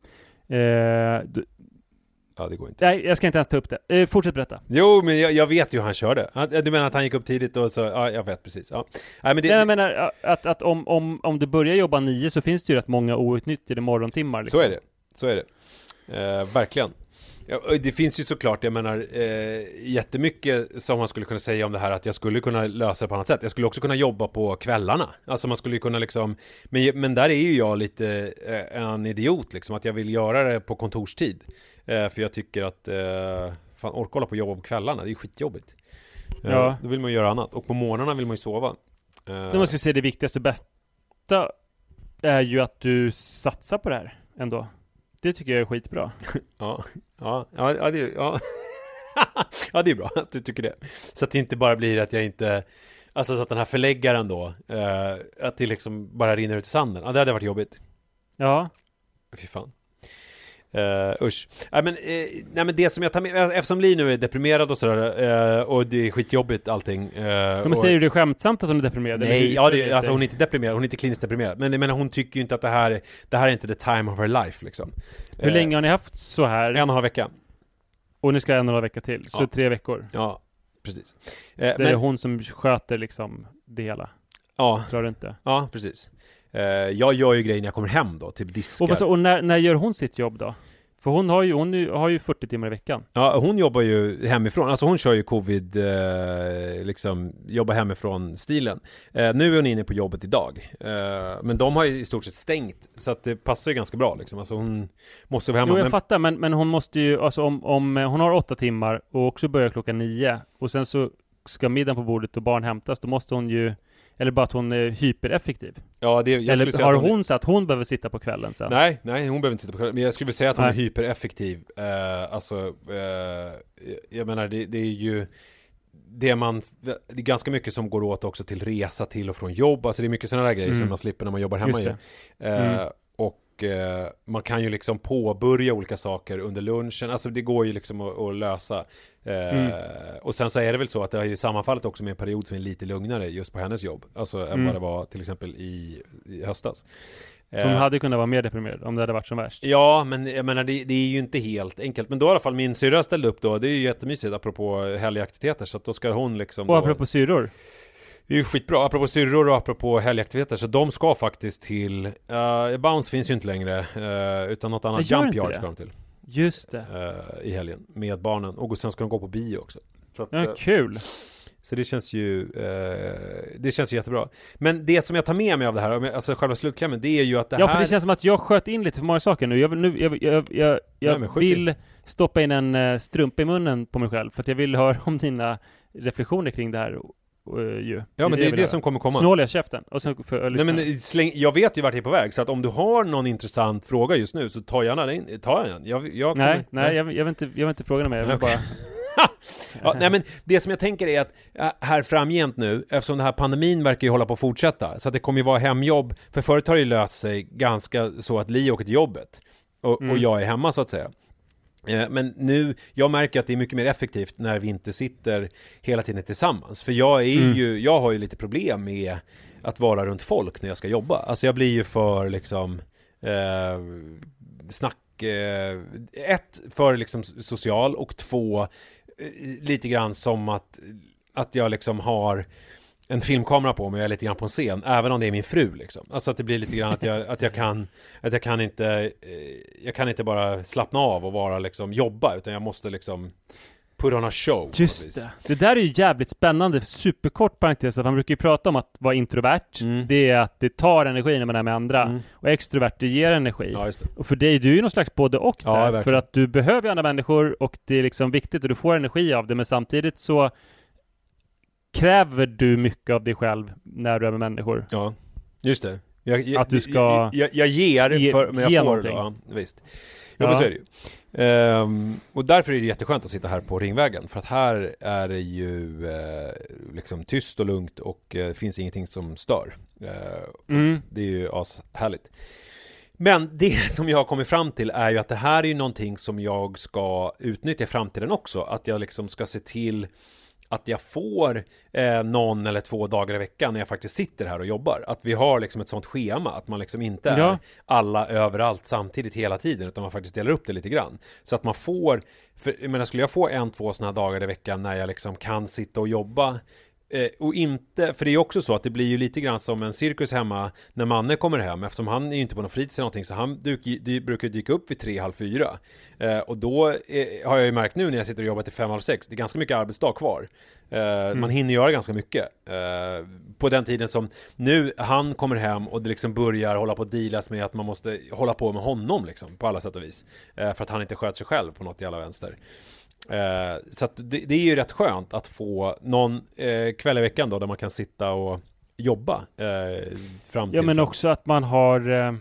ja, det går inte. Nej, jag ska inte ens ta upp det. Fortsätt berätta. Jo, men jag vet ju hur han körde. Du menar att han gick upp tidigt och så, ja, jag vet precis. Ja. Nej, men jag menar att om du börjar jobba 9 så finns det ju rätt många outnyttjade morgontimmar liksom. Så är det. Verkligen. Ja, det finns ju såklart, jag menar jättemycket som man skulle kunna säga om det här, att jag skulle kunna lösa det på annat sätt. Jag skulle också kunna jobba på kvällarna. Alltså man skulle ju kunna liksom, men där är ju jag lite en idiot liksom, att jag vill göra det på kontorstid. För jag tycker att fan, orka hålla på och jobba på kvällarna, det är skitjobbigt. Ja. Då vill man göra annat, och på morgnarna vill man ju sova. Nu måste vi se, det viktigaste och bästa är ju att du satsar på det här ändå. Det tycker jag är skitbra. Ja, det är bra att du tycker det. Så att det inte bara blir att jag inte, alltså så att den här förläggaren då, att det liksom bara rinner ut i sanden. Ja, det hade varit jobbigt. Ja. Fy fan. Usch. Nej, men det som jag tar med, eftersom Li nu är deprimerad och sådär, och det är skitjobbigt allting. Men säger du det skämtsamt att hon är deprimerad? Nej, alltså hon är inte deprimerad, hon är inte kliniskt deprimerad. Men hon tycker ju inte att det här är inte the time of her life liksom. Hur länge har ni haft så här? 1,5 vecka. Och ni ska 1,5 vecka till, så 3 veckor. Ja, precis. Det är hon som sköter liksom det hela. Ja. Tror du inte? Ja, precis. Jag gör ju grejer när jag kommer hem då, typ diskar. Och när gör hon sitt jobb då? För hon har ju 40 timmar i veckan. Ja, hon jobbar ju hemifrån. Alltså hon kör ju covid, liksom jobbar hemifrån stilen. Nu är hon inne på jobbet idag. Men de har ju i stort sett stängt, så att det passar ju ganska bra liksom. Alltså hon måste vara hemma. Jo, jag fattar, men hon måste ju, alltså om hon har 8 timmar och också börjar klockan 9 och sen så ska middagen på bordet och barn hämtas, då måste hon ju, eller bara att hon är hypereffektiv. Ja, eller har hon så att hon behöver sitta på kvällen sen? Nej, hon behöver inte sitta på kvällen. Men jag skulle vilja säga att hon är hypereffektiv. Jag menar, det är ju det är ganska mycket som går åt också till resa till och från jobb. Alltså det är mycket sådana där grejer som man slipper när man jobbar hemma. Och man kan ju liksom påbörja olika saker under lunchen. Alltså det går ju liksom att lösa. Och sen så är det väl så att det har ju sammanfallit också med en period som är lite lugnare just på hennes jobb. Alltså än vad det var till exempel i höstas. Som hade kunnat vara mer deprimerad om det hade varit som värst. Ja, men jag menar det är ju inte helt enkelt. Men då i alla fall min syrra ställde upp då. Det är ju jättemysigt apropå helgaktiviteter. Så att då ska hon liksom... Och apropå syrror? Det är ju skitbra, apropå syrror och apropå helgaktiviteter. Så de ska faktiskt till Bounce finns ju inte längre, utan något annat Jump Yard ska de till. Just det. I helgen med barnen. Och sen ska de gå på bio också. Så att, ja, kul. Så det känns ju jättebra. Men det som jag tar med mig av det här, alltså själva slutklämmen, det är ju att det här... Ja, för det känns som att jag sköt in lite för många saker nu. Jag vill stoppa in en strumpa i munnen på mig själv, för att jag vill höra om dina reflektioner kring det här. Ja, men det är det som kommer komma. Snåliga käften. Och sen nej, men jag vet ju vart jag är på väg, så att om du har någon intressant fråga just nu, så ta gärna den. Jag vill inte fråga mig. Jag vill bara... Ja, nej, men det som jag tänker är att här framgent nu, eftersom den här pandemin verkar ju hålla på att fortsätta, så att det kommer ju vara hemjobb, för förut har det ju löst sig ganska så att Li åker till jobbet och jag är hemma så att säga. Men nu, jag märker att det är mycket mer effektivt när vi inte sitter hela tiden tillsammans. För jag har ju lite problem med att vara runt folk när jag ska jobba. Alltså jag blir ju för liksom ett, för liksom social, och två, lite grann som att jag liksom har en filmkamera på mig och jag är lite grann på en scen, även om det är min fru liksom. Alltså att det blir lite grann att jag kan inte bara slappna av och vara liksom jobba, utan jag måste liksom put on a show. Just det. Det där är ju jävligt spännande. Superkort parentes, att man brukar ju prata om att vara introvert. Det är att det tar energi när man är med andra. Och extrovert, det ger energi. Ja, just det. Och för dig, du är ju någon slags både och där. Verkligen. För att du behöver andra människor och det är liksom viktigt och du får energi av det. Men samtidigt så kräver du mycket av dig själv när du är med människor. Ja, just det. Att du ska jag ger för, men jag får någonting. ja, visst. Ja, men så är det ju. Och därför är det jätteskönt att sitta här på Ringvägen, för att här är det ju liksom tyst och lugnt och det finns ingenting som stör. Det är ju ashärligt. Men det som jag har kommit fram till är ju att det här är ju någonting som jag ska utnyttja i framtiden också. Att jag liksom ska se till att jag får någon eller 2 dagar i veckan när jag faktiskt sitter här och jobbar. Att vi har liksom ett sånt schema, att man liksom inte är alla överallt samtidigt hela tiden, utan man faktiskt delar upp det lite grann. Så att man får, skulle jag få 1-2 såna här dagar i veckan när jag liksom kan sitta och jobba, och inte, för det är också så att det blir ju lite grann som en cirkus hemma när Manne kommer hem, eftersom han är ju inte på någon fritids eller någonting, så han brukar dyka upp vid 3:30. Och då har jag ju märkt nu när jag sitter och jobbar till 5:30, det är ganska mycket arbetsdag kvar. Man hinner göra ganska mycket på den tiden som nu han kommer hem och det liksom börjar hålla på att dealas med att man måste hålla på med honom liksom, på alla sätt och vis, för att han inte sköter sig själv på något jävla vänster. Så att det är ju rätt skönt att få någon kväll i veckan då, där man kan sitta och jobba fram till. Ja, men också att man har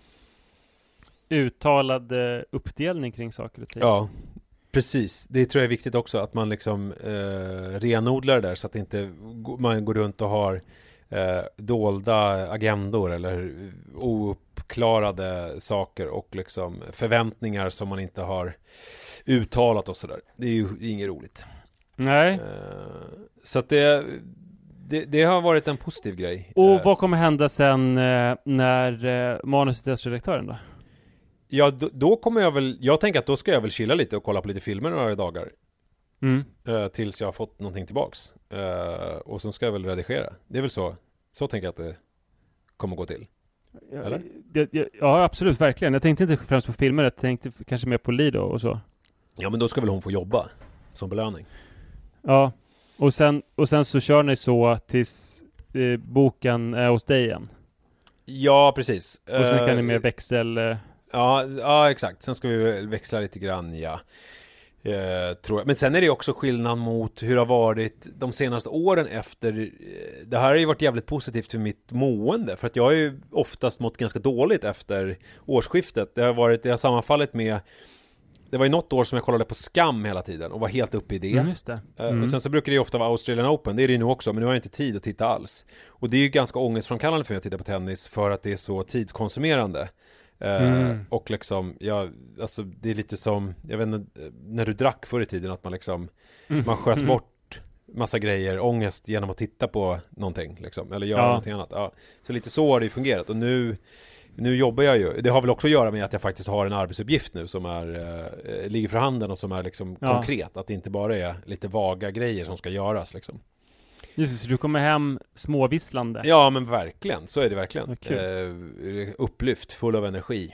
uttalad uppdelning kring saker och ting. Ja, precis. Det tror jag är viktigt också, att man liksom renodlar det där, så att inte man går runt och har dolda agendor eller ouppklarade saker och liksom förväntningar som man inte har uttalat och sådär. Det är ju inget roligt. Nej. Så att det har varit en positiv grej. Och vad kommer hända sen när manusredaktören då? Ja, då kommer jag tänker att då ska jag väl chilla lite och kolla på lite filmer några dagar. Tills jag har fått någonting tillbaks. Och så ska jag väl redigera. Det är väl så tänker jag att det kommer gå till. Eller? Ja, absolut, verkligen. Jag tänkte inte främst på filmer, jag tänkte kanske mer på Lido och så. Ja, men då ska väl hon få jobba som belöning. Ja, och sen så kör ni så tills boken är hos dig igen. Ja, precis. Och sen kan ni mer växel... Ja, exakt. Sen ska vi växla lite grann, tror jag. Men sen är det också skillnad mot hur det har varit de senaste åren efter. Det här har ju varit jävligt positivt för mitt mående, för att jag har ju oftast mått ganska dåligt efter årsskiftet. Det har sammanfallit med, det var ju något år som jag kollade på Skam hela tiden och var helt uppe i det. Just det. Och sen så brukar det ju ofta vara Australian Open, det är det ju nu också, men nu har jag inte tid att titta alls. Och det är ju ganska ångestframkallande för mig att titta på tennis, för att det är så tidskonsumerande. Och liksom, alltså det är lite som, jag vet inte, när du drack förr i tiden, att man liksom man sköt bort massa grejer, ångest, genom att titta på någonting liksom, eller göra någonting annat. Ja. Så lite så har det ju fungerat. Och nu jobbar jag ju, det har väl också att göra med att jag faktiskt har en arbetsuppgift nu som ligger för handen och som är liksom konkret, att det inte bara är lite vaga grejer som ska göras liksom. Just, så du kommer hem småvisslande. Ja, men verkligen, så är det verkligen. Upplyft, full av energi.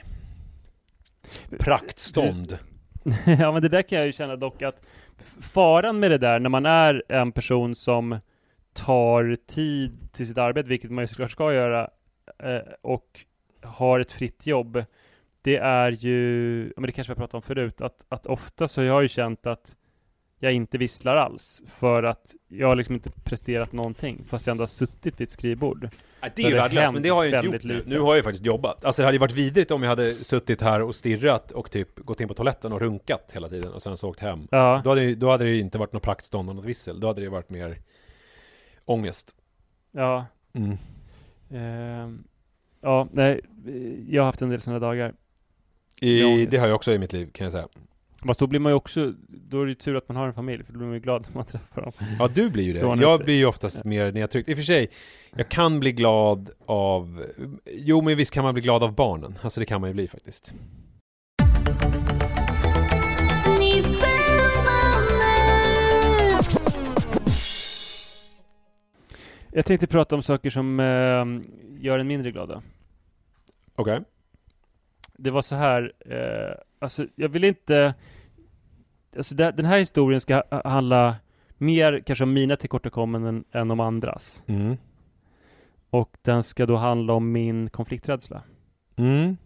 Praktstånd. Ja, men det där kan jag ju känna dock, att faran med det där, när man är en person som tar tid till sitt arbete, vilket man ju såklart ska göra, och har ett fritt jobb, det är ju, men det kanske vi har pratat om förut, att ofta så har jag ju känt att jag inte visslar alls, för att jag har liksom inte presterat någonting, fast jag ändå har suttit vid ett skrivbord. Det är ju värdelöst, men det har jag inte gjort nu. Nu har jag faktiskt jobbat. Alltså det hade ju varit vidrigt om jag hade suttit här och stirrat och typ gått in på toaletten och runkat hela tiden och sen så åkt hem. Ja. Då hade det ju inte varit något praktstånd och något vissel. Då hade det varit mer ångest. Ja. Ja, nej, jag har haft en del sådana dagar. Det har jag också i mitt liv, kan jag säga. Fast då blir man ju också, då är det ju tur att man har en familj, för då blir man ju glad när man träffar dem. Ja, du blir ju det. Jag blir ju oftast mer nedtryckt. I och för sig, jag kan bli glad av, jo men visst kan man bli glad av barnen. Alltså det kan man ju bli faktiskt. Jag tänkte prata om saker som gör en mindre glada. Okej. Det var så här, alltså jag vill inte, alltså den här historien ska handla mer kanske om mina tillkortakommanden än om andras. Mm. Och den ska då handla om min konflikträdsla. Mm.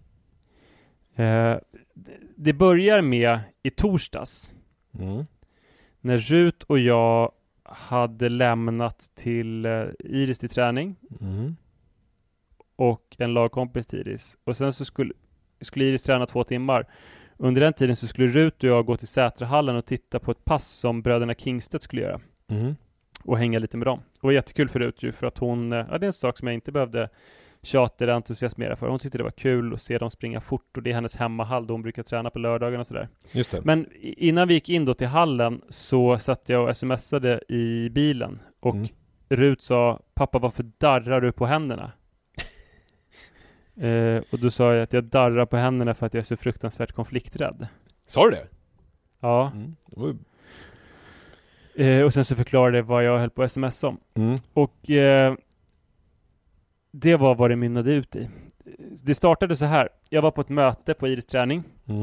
Det börjar med i torsdags. Mm. När Rut och jag hade lämnat till Iris till träning. Mm. Och en lagkompis till Iris. Och sen så skulle Iris träna 2 timmar. Under den tiden så skulle Rut och jag gå till Sätrahallen och titta på ett pass som bröderna Kingstedt skulle göra. Mm. Och hänga lite med dem. Det var jättekul för Rut ju, för att hon, det är en sak som jag inte behövde tjata eller entusiasmera för. Hon tyckte det var kul att se dem springa fort, och det är hennes hemmahall då hon brukar träna på lördagen och sådär. Just det. Men innan vi gick in då till hallen så satt jag och smsade i bilen, och Rut sa: pappa, varför darrar du på händerna? Och då sa jag att jag darrar på händerna för att jag är så fruktansvärt konflikträdd. Sa du det? Ja. Och sen så förklarade jag vad jag höll på att sms om. Och det var vad det mynnade ut i. Det startade så här. Jag var på ett möte på Iris träning.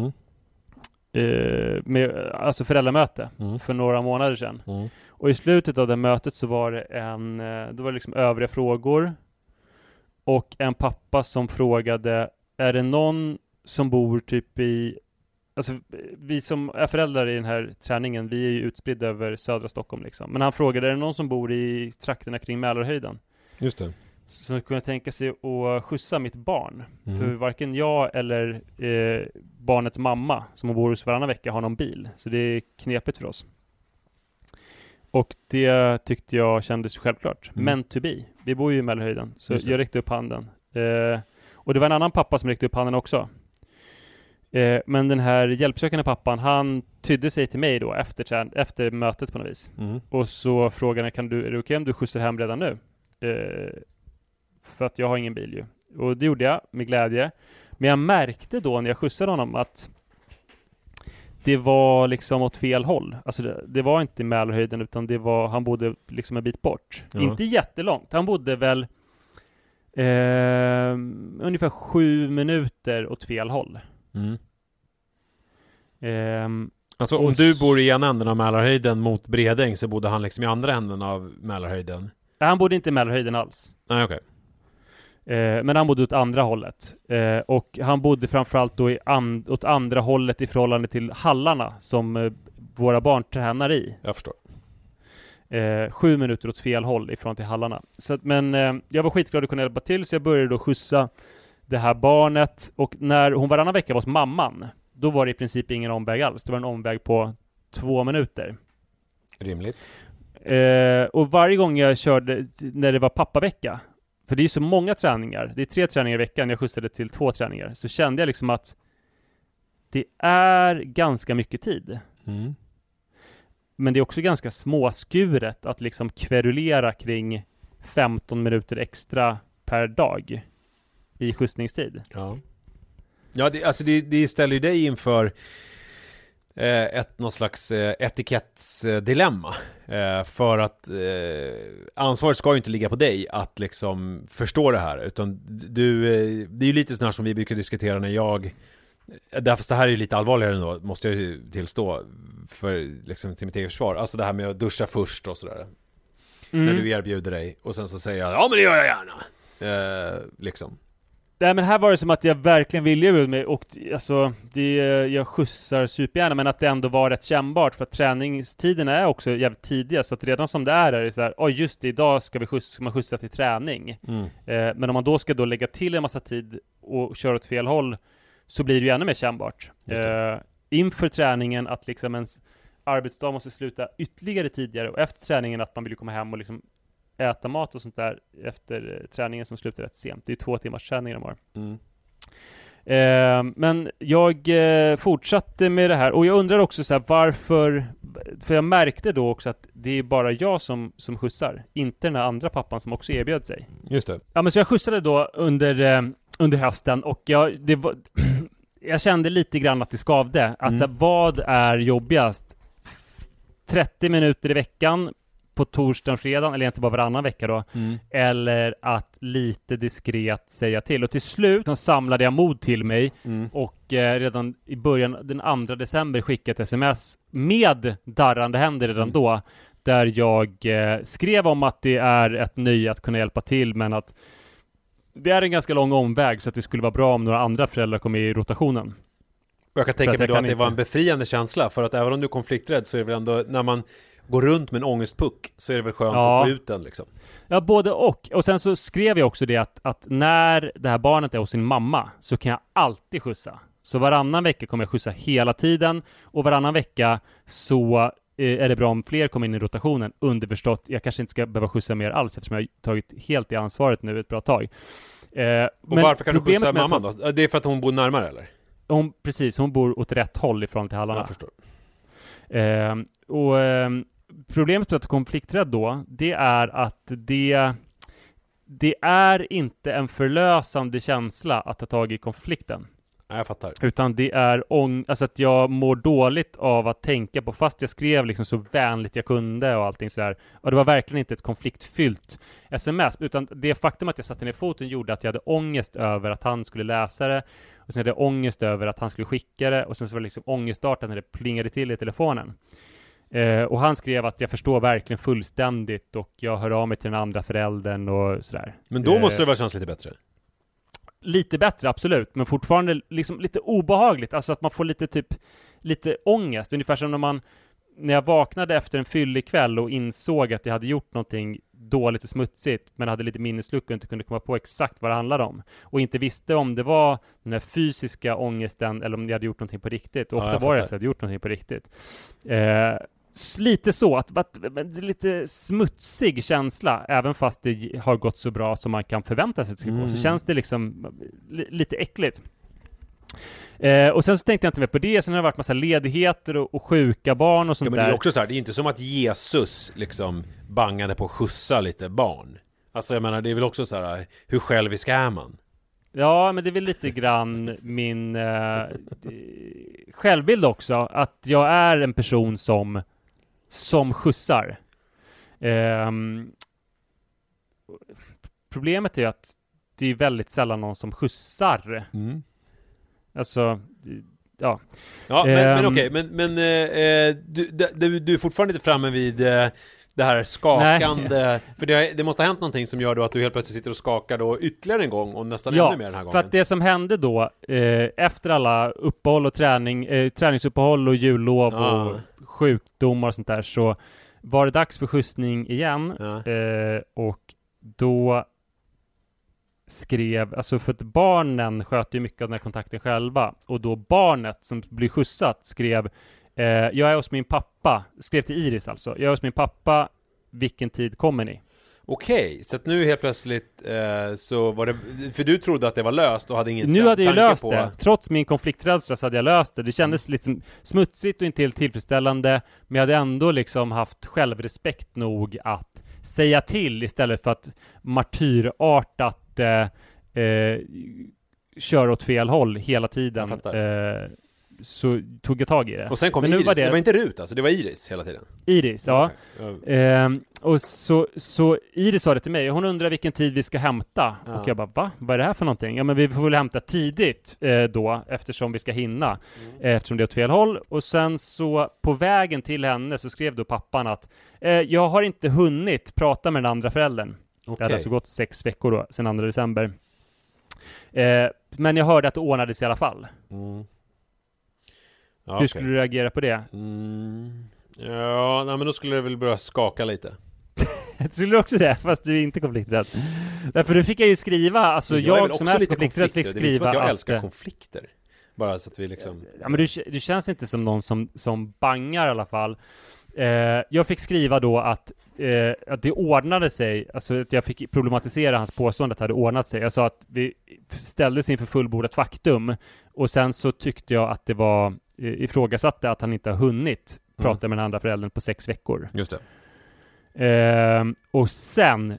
Alltså föräldramöte för några månader sedan. Och i slutet av det mötet så var det då var det liksom övriga frågor. Och en pappa som frågade: är det någon som bor typ i... Alltså vi som är föräldrar i den här träningen, vi är ju utspridda över södra Stockholm liksom. Men han frågade: är det någon som bor i trakterna kring Mälarhöjden? Just det. Så kunde jag tänka sig att skjutsa mitt barn. För varken jag eller barnets mamma, som bor hos varannan vecka, har någon bil. Så det är knepigt för oss. Och det tyckte jag kändes självklart. Meant to be. Vi bor ju i Mälarhöjden. Så jag räckte upp handen. Och det var en annan pappa som räckte upp handen också. Men den här hjälpsökande pappan, han tydde sig till mig då efter mötet på något vis. Och så frågade han: är det okej om du skjutsar hem redan nu? För att jag har ingen bil ju. Och det gjorde jag med glädje. Men jag märkte då när jag skjutsade honom att det var liksom åt fel håll. Alltså det var inte i Mälarhöjden, utan han bodde liksom en bit bort. Ja. Inte jättelångt. Han bodde väl ungefär 7 minuter åt fel håll. Alltså om du bor i ena änden av Mälarhöjden mot Bredäng, så bodde han liksom i andra änden av Mälarhöjden? Han bodde inte i Mälarhöjden alls. Nej, okej. Men han bodde åt andra hållet. Och han bodde framförallt då åt andra hållet i förhållande till hallarna som våra barn tränar i. Jag förstår. 7 minuter åt fel håll ifrån till hallarna. Men jag var skitglad att kunna hjälpa till, så jag började då skjutsa det här barnet. Och när hon varannan vecka var hos mamman, då var det i princip ingen omväg alls. Det var en omväg på 2 minuter. Rimligt. Och varje gång jag körde, när det var pappavecka, för det är så många träningar, det är 3 träningar i veckan, jag skjutsade till 2 träningar, så kände jag liksom att det är ganska mycket tid. Men det är också ganska småskuret att liksom kverulera kring 15 minuter extra per dag i skjutsningstid. Ja, det ställer ju dig inför någon slags etikettsdilemma. För att ansvaret ska ju inte ligga på dig att liksom förstå det här, utan det är ju lite sådär som vi brukar diskutera när därför det här är ju lite allvarligare ändå, måste jag ju tillstå, för liksom till mitt eget försvar. Alltså det här med att duscha först och sådär. När du erbjuder dig, och sen så säger jag: ja, men det gör jag gärna. Liksom. Nej, men här var det som att jag verkligen ville ut mig, och alltså, jag skjutsar supergärna, men att det ändå var rätt kännbart, för att träningstiderna är också jävligt tidiga, så att redan som det är det så här: just det, idag ska man skjutsa till träning. Men om man då ska då lägga till en massa tid och köra åt fel håll, så blir det ju ännu mer kännbart. Inför träningen att liksom ens arbetsdag måste sluta ytterligare tidigare, och efter träningen att man vill komma hem och liksom äta mat och sånt där efter träningen som slutar rätt sent. Det är 2 timmars träning de har. Men jag fortsatte med det här, och jag undrar också så här, varför, för jag märkte då också att det är bara jag som skjutsar, inte den andra pappan som också erbjöd sig. Just det. Ja, men så jag skjutsade då under hösten, och jag kände lite grann att det skavde. Att så här, vad är jobbigast? 30 minuter i veckan på torsdagen, fredagen, eller inte bara varannan vecka då, eller att lite diskret säga till. Och till slut så samlade jag mod till mig och redan i början, den 2 december, skickade ett sms med darrande händer redan då, där jag skrev om att det är ett nöje att kunna hjälpa till, men att det är en ganska lång omväg, så att det skulle vara bra om några andra föräldrar kom i rotationen. Och jag kan tänka mig då att det var en befriande känsla, för att även om du är konflikträdd så är det väl ändå, när man går runt med en ångestpuck, så är det väl skönt att få ut den liksom. Ja, både och. Och sen så skrev jag också det att när det här barnet är hos sin mamma så kan jag alltid skjutsa. Så varannan vecka kommer jag skjutsa hela tiden, och varannan vecka så är det bra om fler kommer in i rotationen. Underförstått, jag kanske inte ska behöva skjutsa mer alls, eftersom jag har tagit helt i ansvaret nu ett bra tag. Och varför kan du skjutsa mamman då? Det är för att hon bor närmare, eller? Precis, hon bor åt rätt håll ifrån till Hallarna. Jag förstår. Problemet med att konflikträdd då, det är att det är inte en förlösande känsla att ta tag i konflikten. Ja, jag fattar. Utan det är alltså att jag mår dåligt av att tänka på, fast jag skrev liksom så vänligt jag kunde och allting sådär. Och det var verkligen inte ett konfliktfyllt sms, utan det faktum att jag satte ner foten gjorde att jag hade ångest över att han skulle läsa det, och sen hade jag ångest över att han skulle skicka det, och sen så var det liksom ångestartat när det plingade till i telefonen. Och han skrev att jag förstår verkligen fullständigt, och jag hör av mig till den andra föräldern och sådär. Men då måste det väl kännas lite bättre? Lite bättre, absolut. Men fortfarande liksom lite obehagligt. Alltså att man får lite ångest. Ungefär som när jag vaknade efter en fyllig kväll och insåg att jag hade gjort någonting dåligt och smutsigt, men hade lite minnesluckor och inte kunde komma på exakt vad det handlade om. Och inte visste om det var den här fysiska ångesten eller om jag hade gjort någonting på riktigt. Och ofta var det att jag hade gjort någonting på riktigt. Lite så, att lite smutsig känsla, även fast det har gått så bra som man kan förvänta sig att det ska gå, så känns det liksom lite äckligt. Och sen så tänkte jag inte mer på det. Sen har det varit massa ledigheter och sjuka barn och sånt där. Men det är också så här, det är inte som att Jesus liksom bangade på att skjutsa lite barn. Alltså jag menar, det är väl också så här, hur självisk är man? Ja, men det är väl lite grann min självbild också, att jag är en person som skjutsar. Problemet är att det är väldigt sällan någon som skjutsar. Alltså, ja. Ja, men okej. Men du är fortfarande inte framme vid det här skakande. Nej. För det måste ha hänt någonting som gör då att du helt plötsligt sitter och skakar då ytterligare en gång och nästan ännu mer den här gången. För att det som hände då, efter alla uppehåll och träningsuppehåll och jullov och sjukdomar och sånt där, så var det dags för skjutsning igen. Och då skrev, alltså för att barnen sköter ju mycket av den här kontakten själva, och då barnet som blir skjutsat skrev jag är hos min pappa, skrev till Iris alltså, jag är hos min pappa, vilken tid kommer ni? Okej, så att nu helt plötsligt så var det, för du trodde att det var löst och hade ingen tanke på. Nu hade jag löst det, trots min konflikträdsla så hade jag löst det. Det kändes lite smutsigt och inte helt tillfredsställande, men jag hade ändå liksom haft självrespekt nog att säga till istället för att martyrartat köra åt fel håll hela tiden. Så tog jag tag i det. Och sen kom Iris, det var inte Rut alltså, det var Iris hela tiden. Iris, ja. Och så Iris sa det till mig, hon undrar vilken tid vi ska hämta. Och jag bara, va? Vad är det här för någonting? Ja, men vi får väl hämta tidigt då, eftersom vi ska hinna. Eftersom det är åt fel håll. Och sen så på vägen till henne så skrev då pappan att jag har inte hunnit prata med den andra föräldern. Det hade alltså gått 6 veckor då, sedan 2 december. Men jag hörde att det ordnades i alla fall. Ja, hur skulle du reagera på det? Ja, men då skulle det väl börja skaka lite. Skulle du också det, fast du är inte konflikträdd. Därför då fick jag ju skriva, alltså jag som är konflikträdd fick skriva att jag älskar konflikter. Bara så att vi liksom... Ja, men du känns inte som någon som bangar i alla fall. Jag fick skriva då att det ordnade sig, alltså att jag fick problematisera hans påstående att det hade ordnat sig. Jag sa att vi ställdes inför fullbordat faktum, och sen så tyckte jag att det var ifrågasatte att han inte har hunnit prata med den andra föräldern på 6 veckor. Just det. Och sen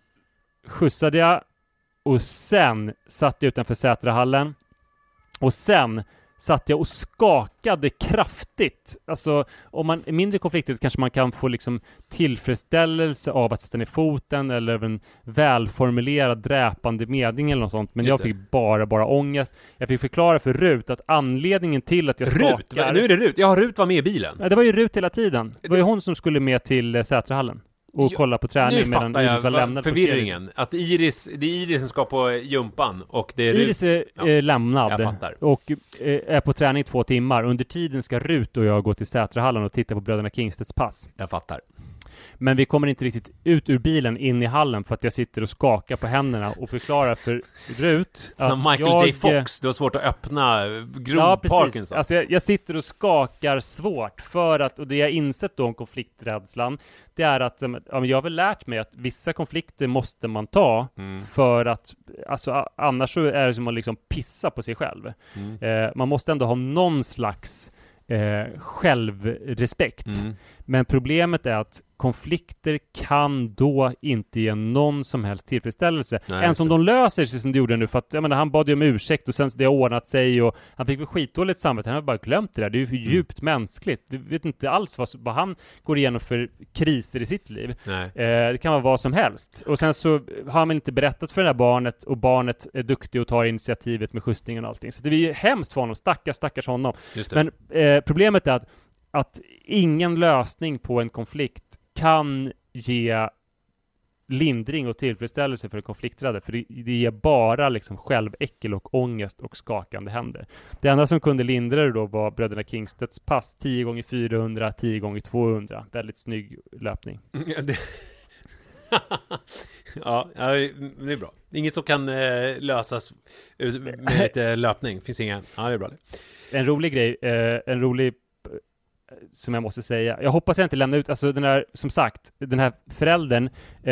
skjutsade jag, och sen satt jag utanför Sätrahallen, och sen satt jag och skakade kraftigt. Alltså, om man är mindre konflikträdd kanske man kan få liksom tillfredsställelse av att sätta ner foten eller av en välformulerad dräpande mening eller något sånt. Men jag fick bara ångest. Jag fick förklara för Rut att anledningen till att jag skakar... Nu är det Rut. Ja, Rut var med i bilen. Ja, det var ju Rut hela tiden. Det var ju hon som skulle med till Sätrahallen och kolla på träning medan Iris var lämnad förvirringen. Att det är Iris som ska på jumpan och det är Iris är lämnad jag fattar. och är på träning 2 timmar. Under tiden ska Rut och jag gå till Sätrahallen och titta på bröderna Kingstedts pass. Jag fattar. Men vi kommer inte riktigt ut ur bilen in i hallen för att jag sitter och skakar på händerna och förklarar för Rut att Michael J. Fox, du har svårt att öppna grov Parkinson. Alltså jag sitter och skakar svårt för att, och det jag insett då om konflikträdslan, det är att jag har väl lärt mig att vissa konflikter måste man ta för att, alltså annars så är det som att liksom pissa på sig själv. Man måste ändå ha någon slags självrespekt. Men problemet är att konflikter kan då inte ge någon som helst tillfredsställelse. Ens om de löser sig som de gjorde nu, för att han bad ju om ursäkt och sen så det har ordnat sig och han fick väl skitdåligt samvete. Han har bara glömt det där. Det är ju för djupt mänskligt. Vi vet inte alls vad han går igenom för kriser i sitt liv. Det kan vara vad som helst. Och sen så har man inte berättat för det här barnet och barnet är duktig och tar initiativet med skjutsningen och allting. Så det är hemskt för honom. Stackars honom. Men problemet är att ingen lösning på en konflikt kan ge lindring och tillfredsställelse för konflikträdda, för det ger bara liksom själväckel och ångest och skakande händer. Det enda som kunde lindra det då var bröderna Kingstedts pass 10x400, 10x200. Väldigt snygg löpning. Ja, det är bra. Inget som kan lösas med lite löpning. Finns inga. Ja, det är bra. En rolig grej, som jag måste säga. Jag hoppas jag inte lämnar ut, alltså den här föräldern,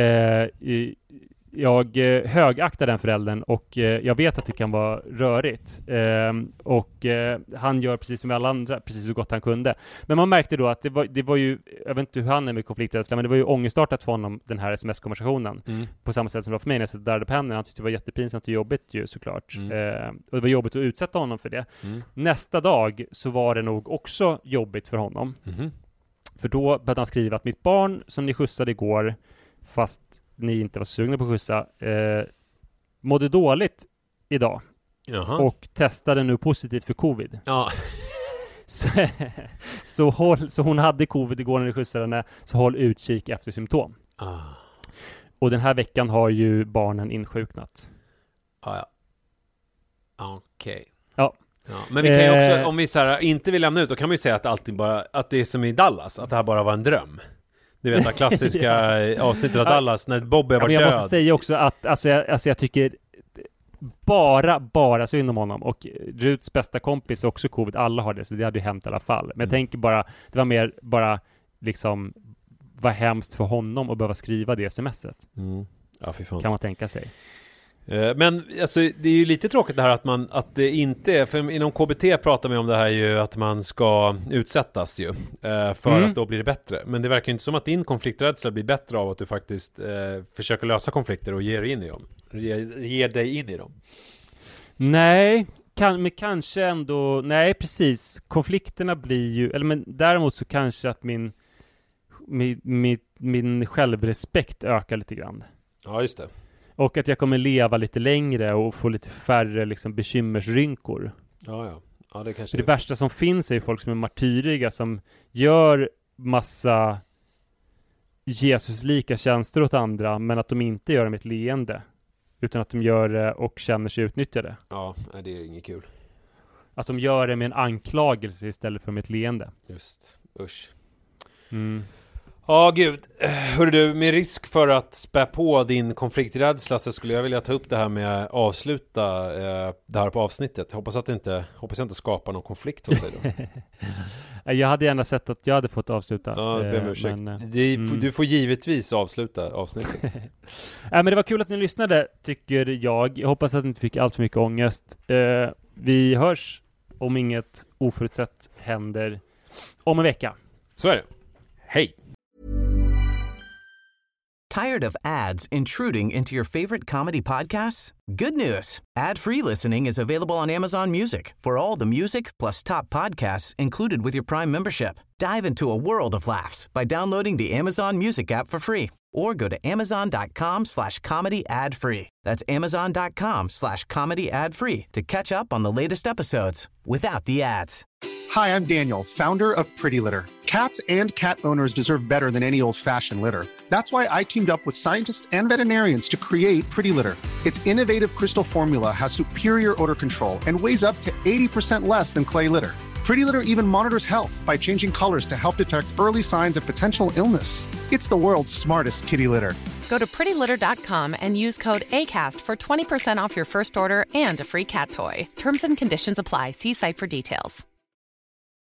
jag högaktar den föräldern och jag vet att det kan vara rörigt. Och han gör precis som alla andra, precis så gott han kunde. Men man märkte då att det var ju, jag vet inte hur han är med konflikträdsla, men det var ju ångestartat för honom, den här sms-konversationen. På samma sätt som det var för mig när jag satt där på henne. Han tyckte det var jättepinsamt och jobbigt ju såklart. Och det var jobbigt att utsätta honom för det. Nästa dag så var det nog också jobbigt för honom. För då började han skriva att mitt barn som ni skjutsade igår, fast ni inte var sugna på att skjutsa, mådde dåligt idag. Jaha. Och testade nu positivt för covid. Ja. Så hon hade covid igår när ni skjutsade henne, så håll utkik efter symptom. Och den här veckan har ju barnen insjuknat. Ja. Okej. Ja. Ja, men vi kan ju också, om vi så här, inte vill lämna ut, då kan man ju säga att det är som i Dallas, att det här bara var en dröm. Du vet, det klassiska avsnittet av Dallas när Bobby var död. Jag måste säga också att jag tycker bara synd om honom. Och Ruts bästa kompis också covid. Alla har det, så det hade ju hänt i alla fall. Men jag tänker bara, det var mer bara liksom, vad hemskt för honom att behöva skriva det smset. Ja, fy fan. Kan man tänka sig. Men alltså, det är ju lite tråkigt det här att det inte är, för inom KBT pratar man om det här ju, att man ska utsättas ju för att då blir det bättre. Men det verkar ju inte som att din konflikträdsla blir bättre av att du faktiskt försöker lösa konflikter och ger dig in i dem. Nej, men kanske ändå, nej precis, konflikterna blir ju, eller men däremot så kanske att min självrespekt ökar lite grann. Ja, just det. Och att jag kommer leva lite längre och få lite färre liksom bekymmersrynkor. Ja, det kanske. Det värsta som finns är ju folk som är martyriga, som gör massa Jesus-lika tjänster åt andra, men att de inte gör det med ett leende, utan att de gör det och känner sig utnyttjade. Ja, det är inget kul. Att de gör det med en anklagelse istället för med ett leende. Just, usch. Ja, gud. Hörru du, med risk för att spä på din konflikträdsla så skulle jag vilja ta upp det här med att avsluta det här på avsnittet. Hoppas jag inte skapar någon konflikt hos dig då. Jag hade gärna sett att jag hade fått avsluta. Ja, det ber om ursäkt. Du får givetvis avsluta avsnittet. Men det var kul att ni lyssnade, tycker jag. Jag hoppas att ni inte fick allt för mycket ångest. Vi hörs om inget oförutsett händer om en vecka. Så är det. Hej! Tired of ads intruding into your favorite comedy podcasts? Good news. Ad-free listening is available on Amazon Music for all the music plus top podcasts included with your Prime membership. Dive into a world of laughs by downloading the Amazon Music app for free or go to amazon.com/comedy ad-free. That's amazon.com/comedy ad-free to catch up on the latest episodes without the ads. Hi, I'm Daniel, founder of Pretty Litter. Cats and cat owners deserve better than any old-fashioned litter. That's why I teamed up with scientists and veterinarians to create Pretty Litter. Its innovative crystal formula has superior odor control and weighs up to 80% less than clay litter. Pretty Litter even monitors health by changing colors to help detect early signs of potential illness. It's the world's smartest kitty litter. Go to prettylitter.com and use code ACAST for 20% off your first order and a free cat toy. Terms and conditions apply. See site for details.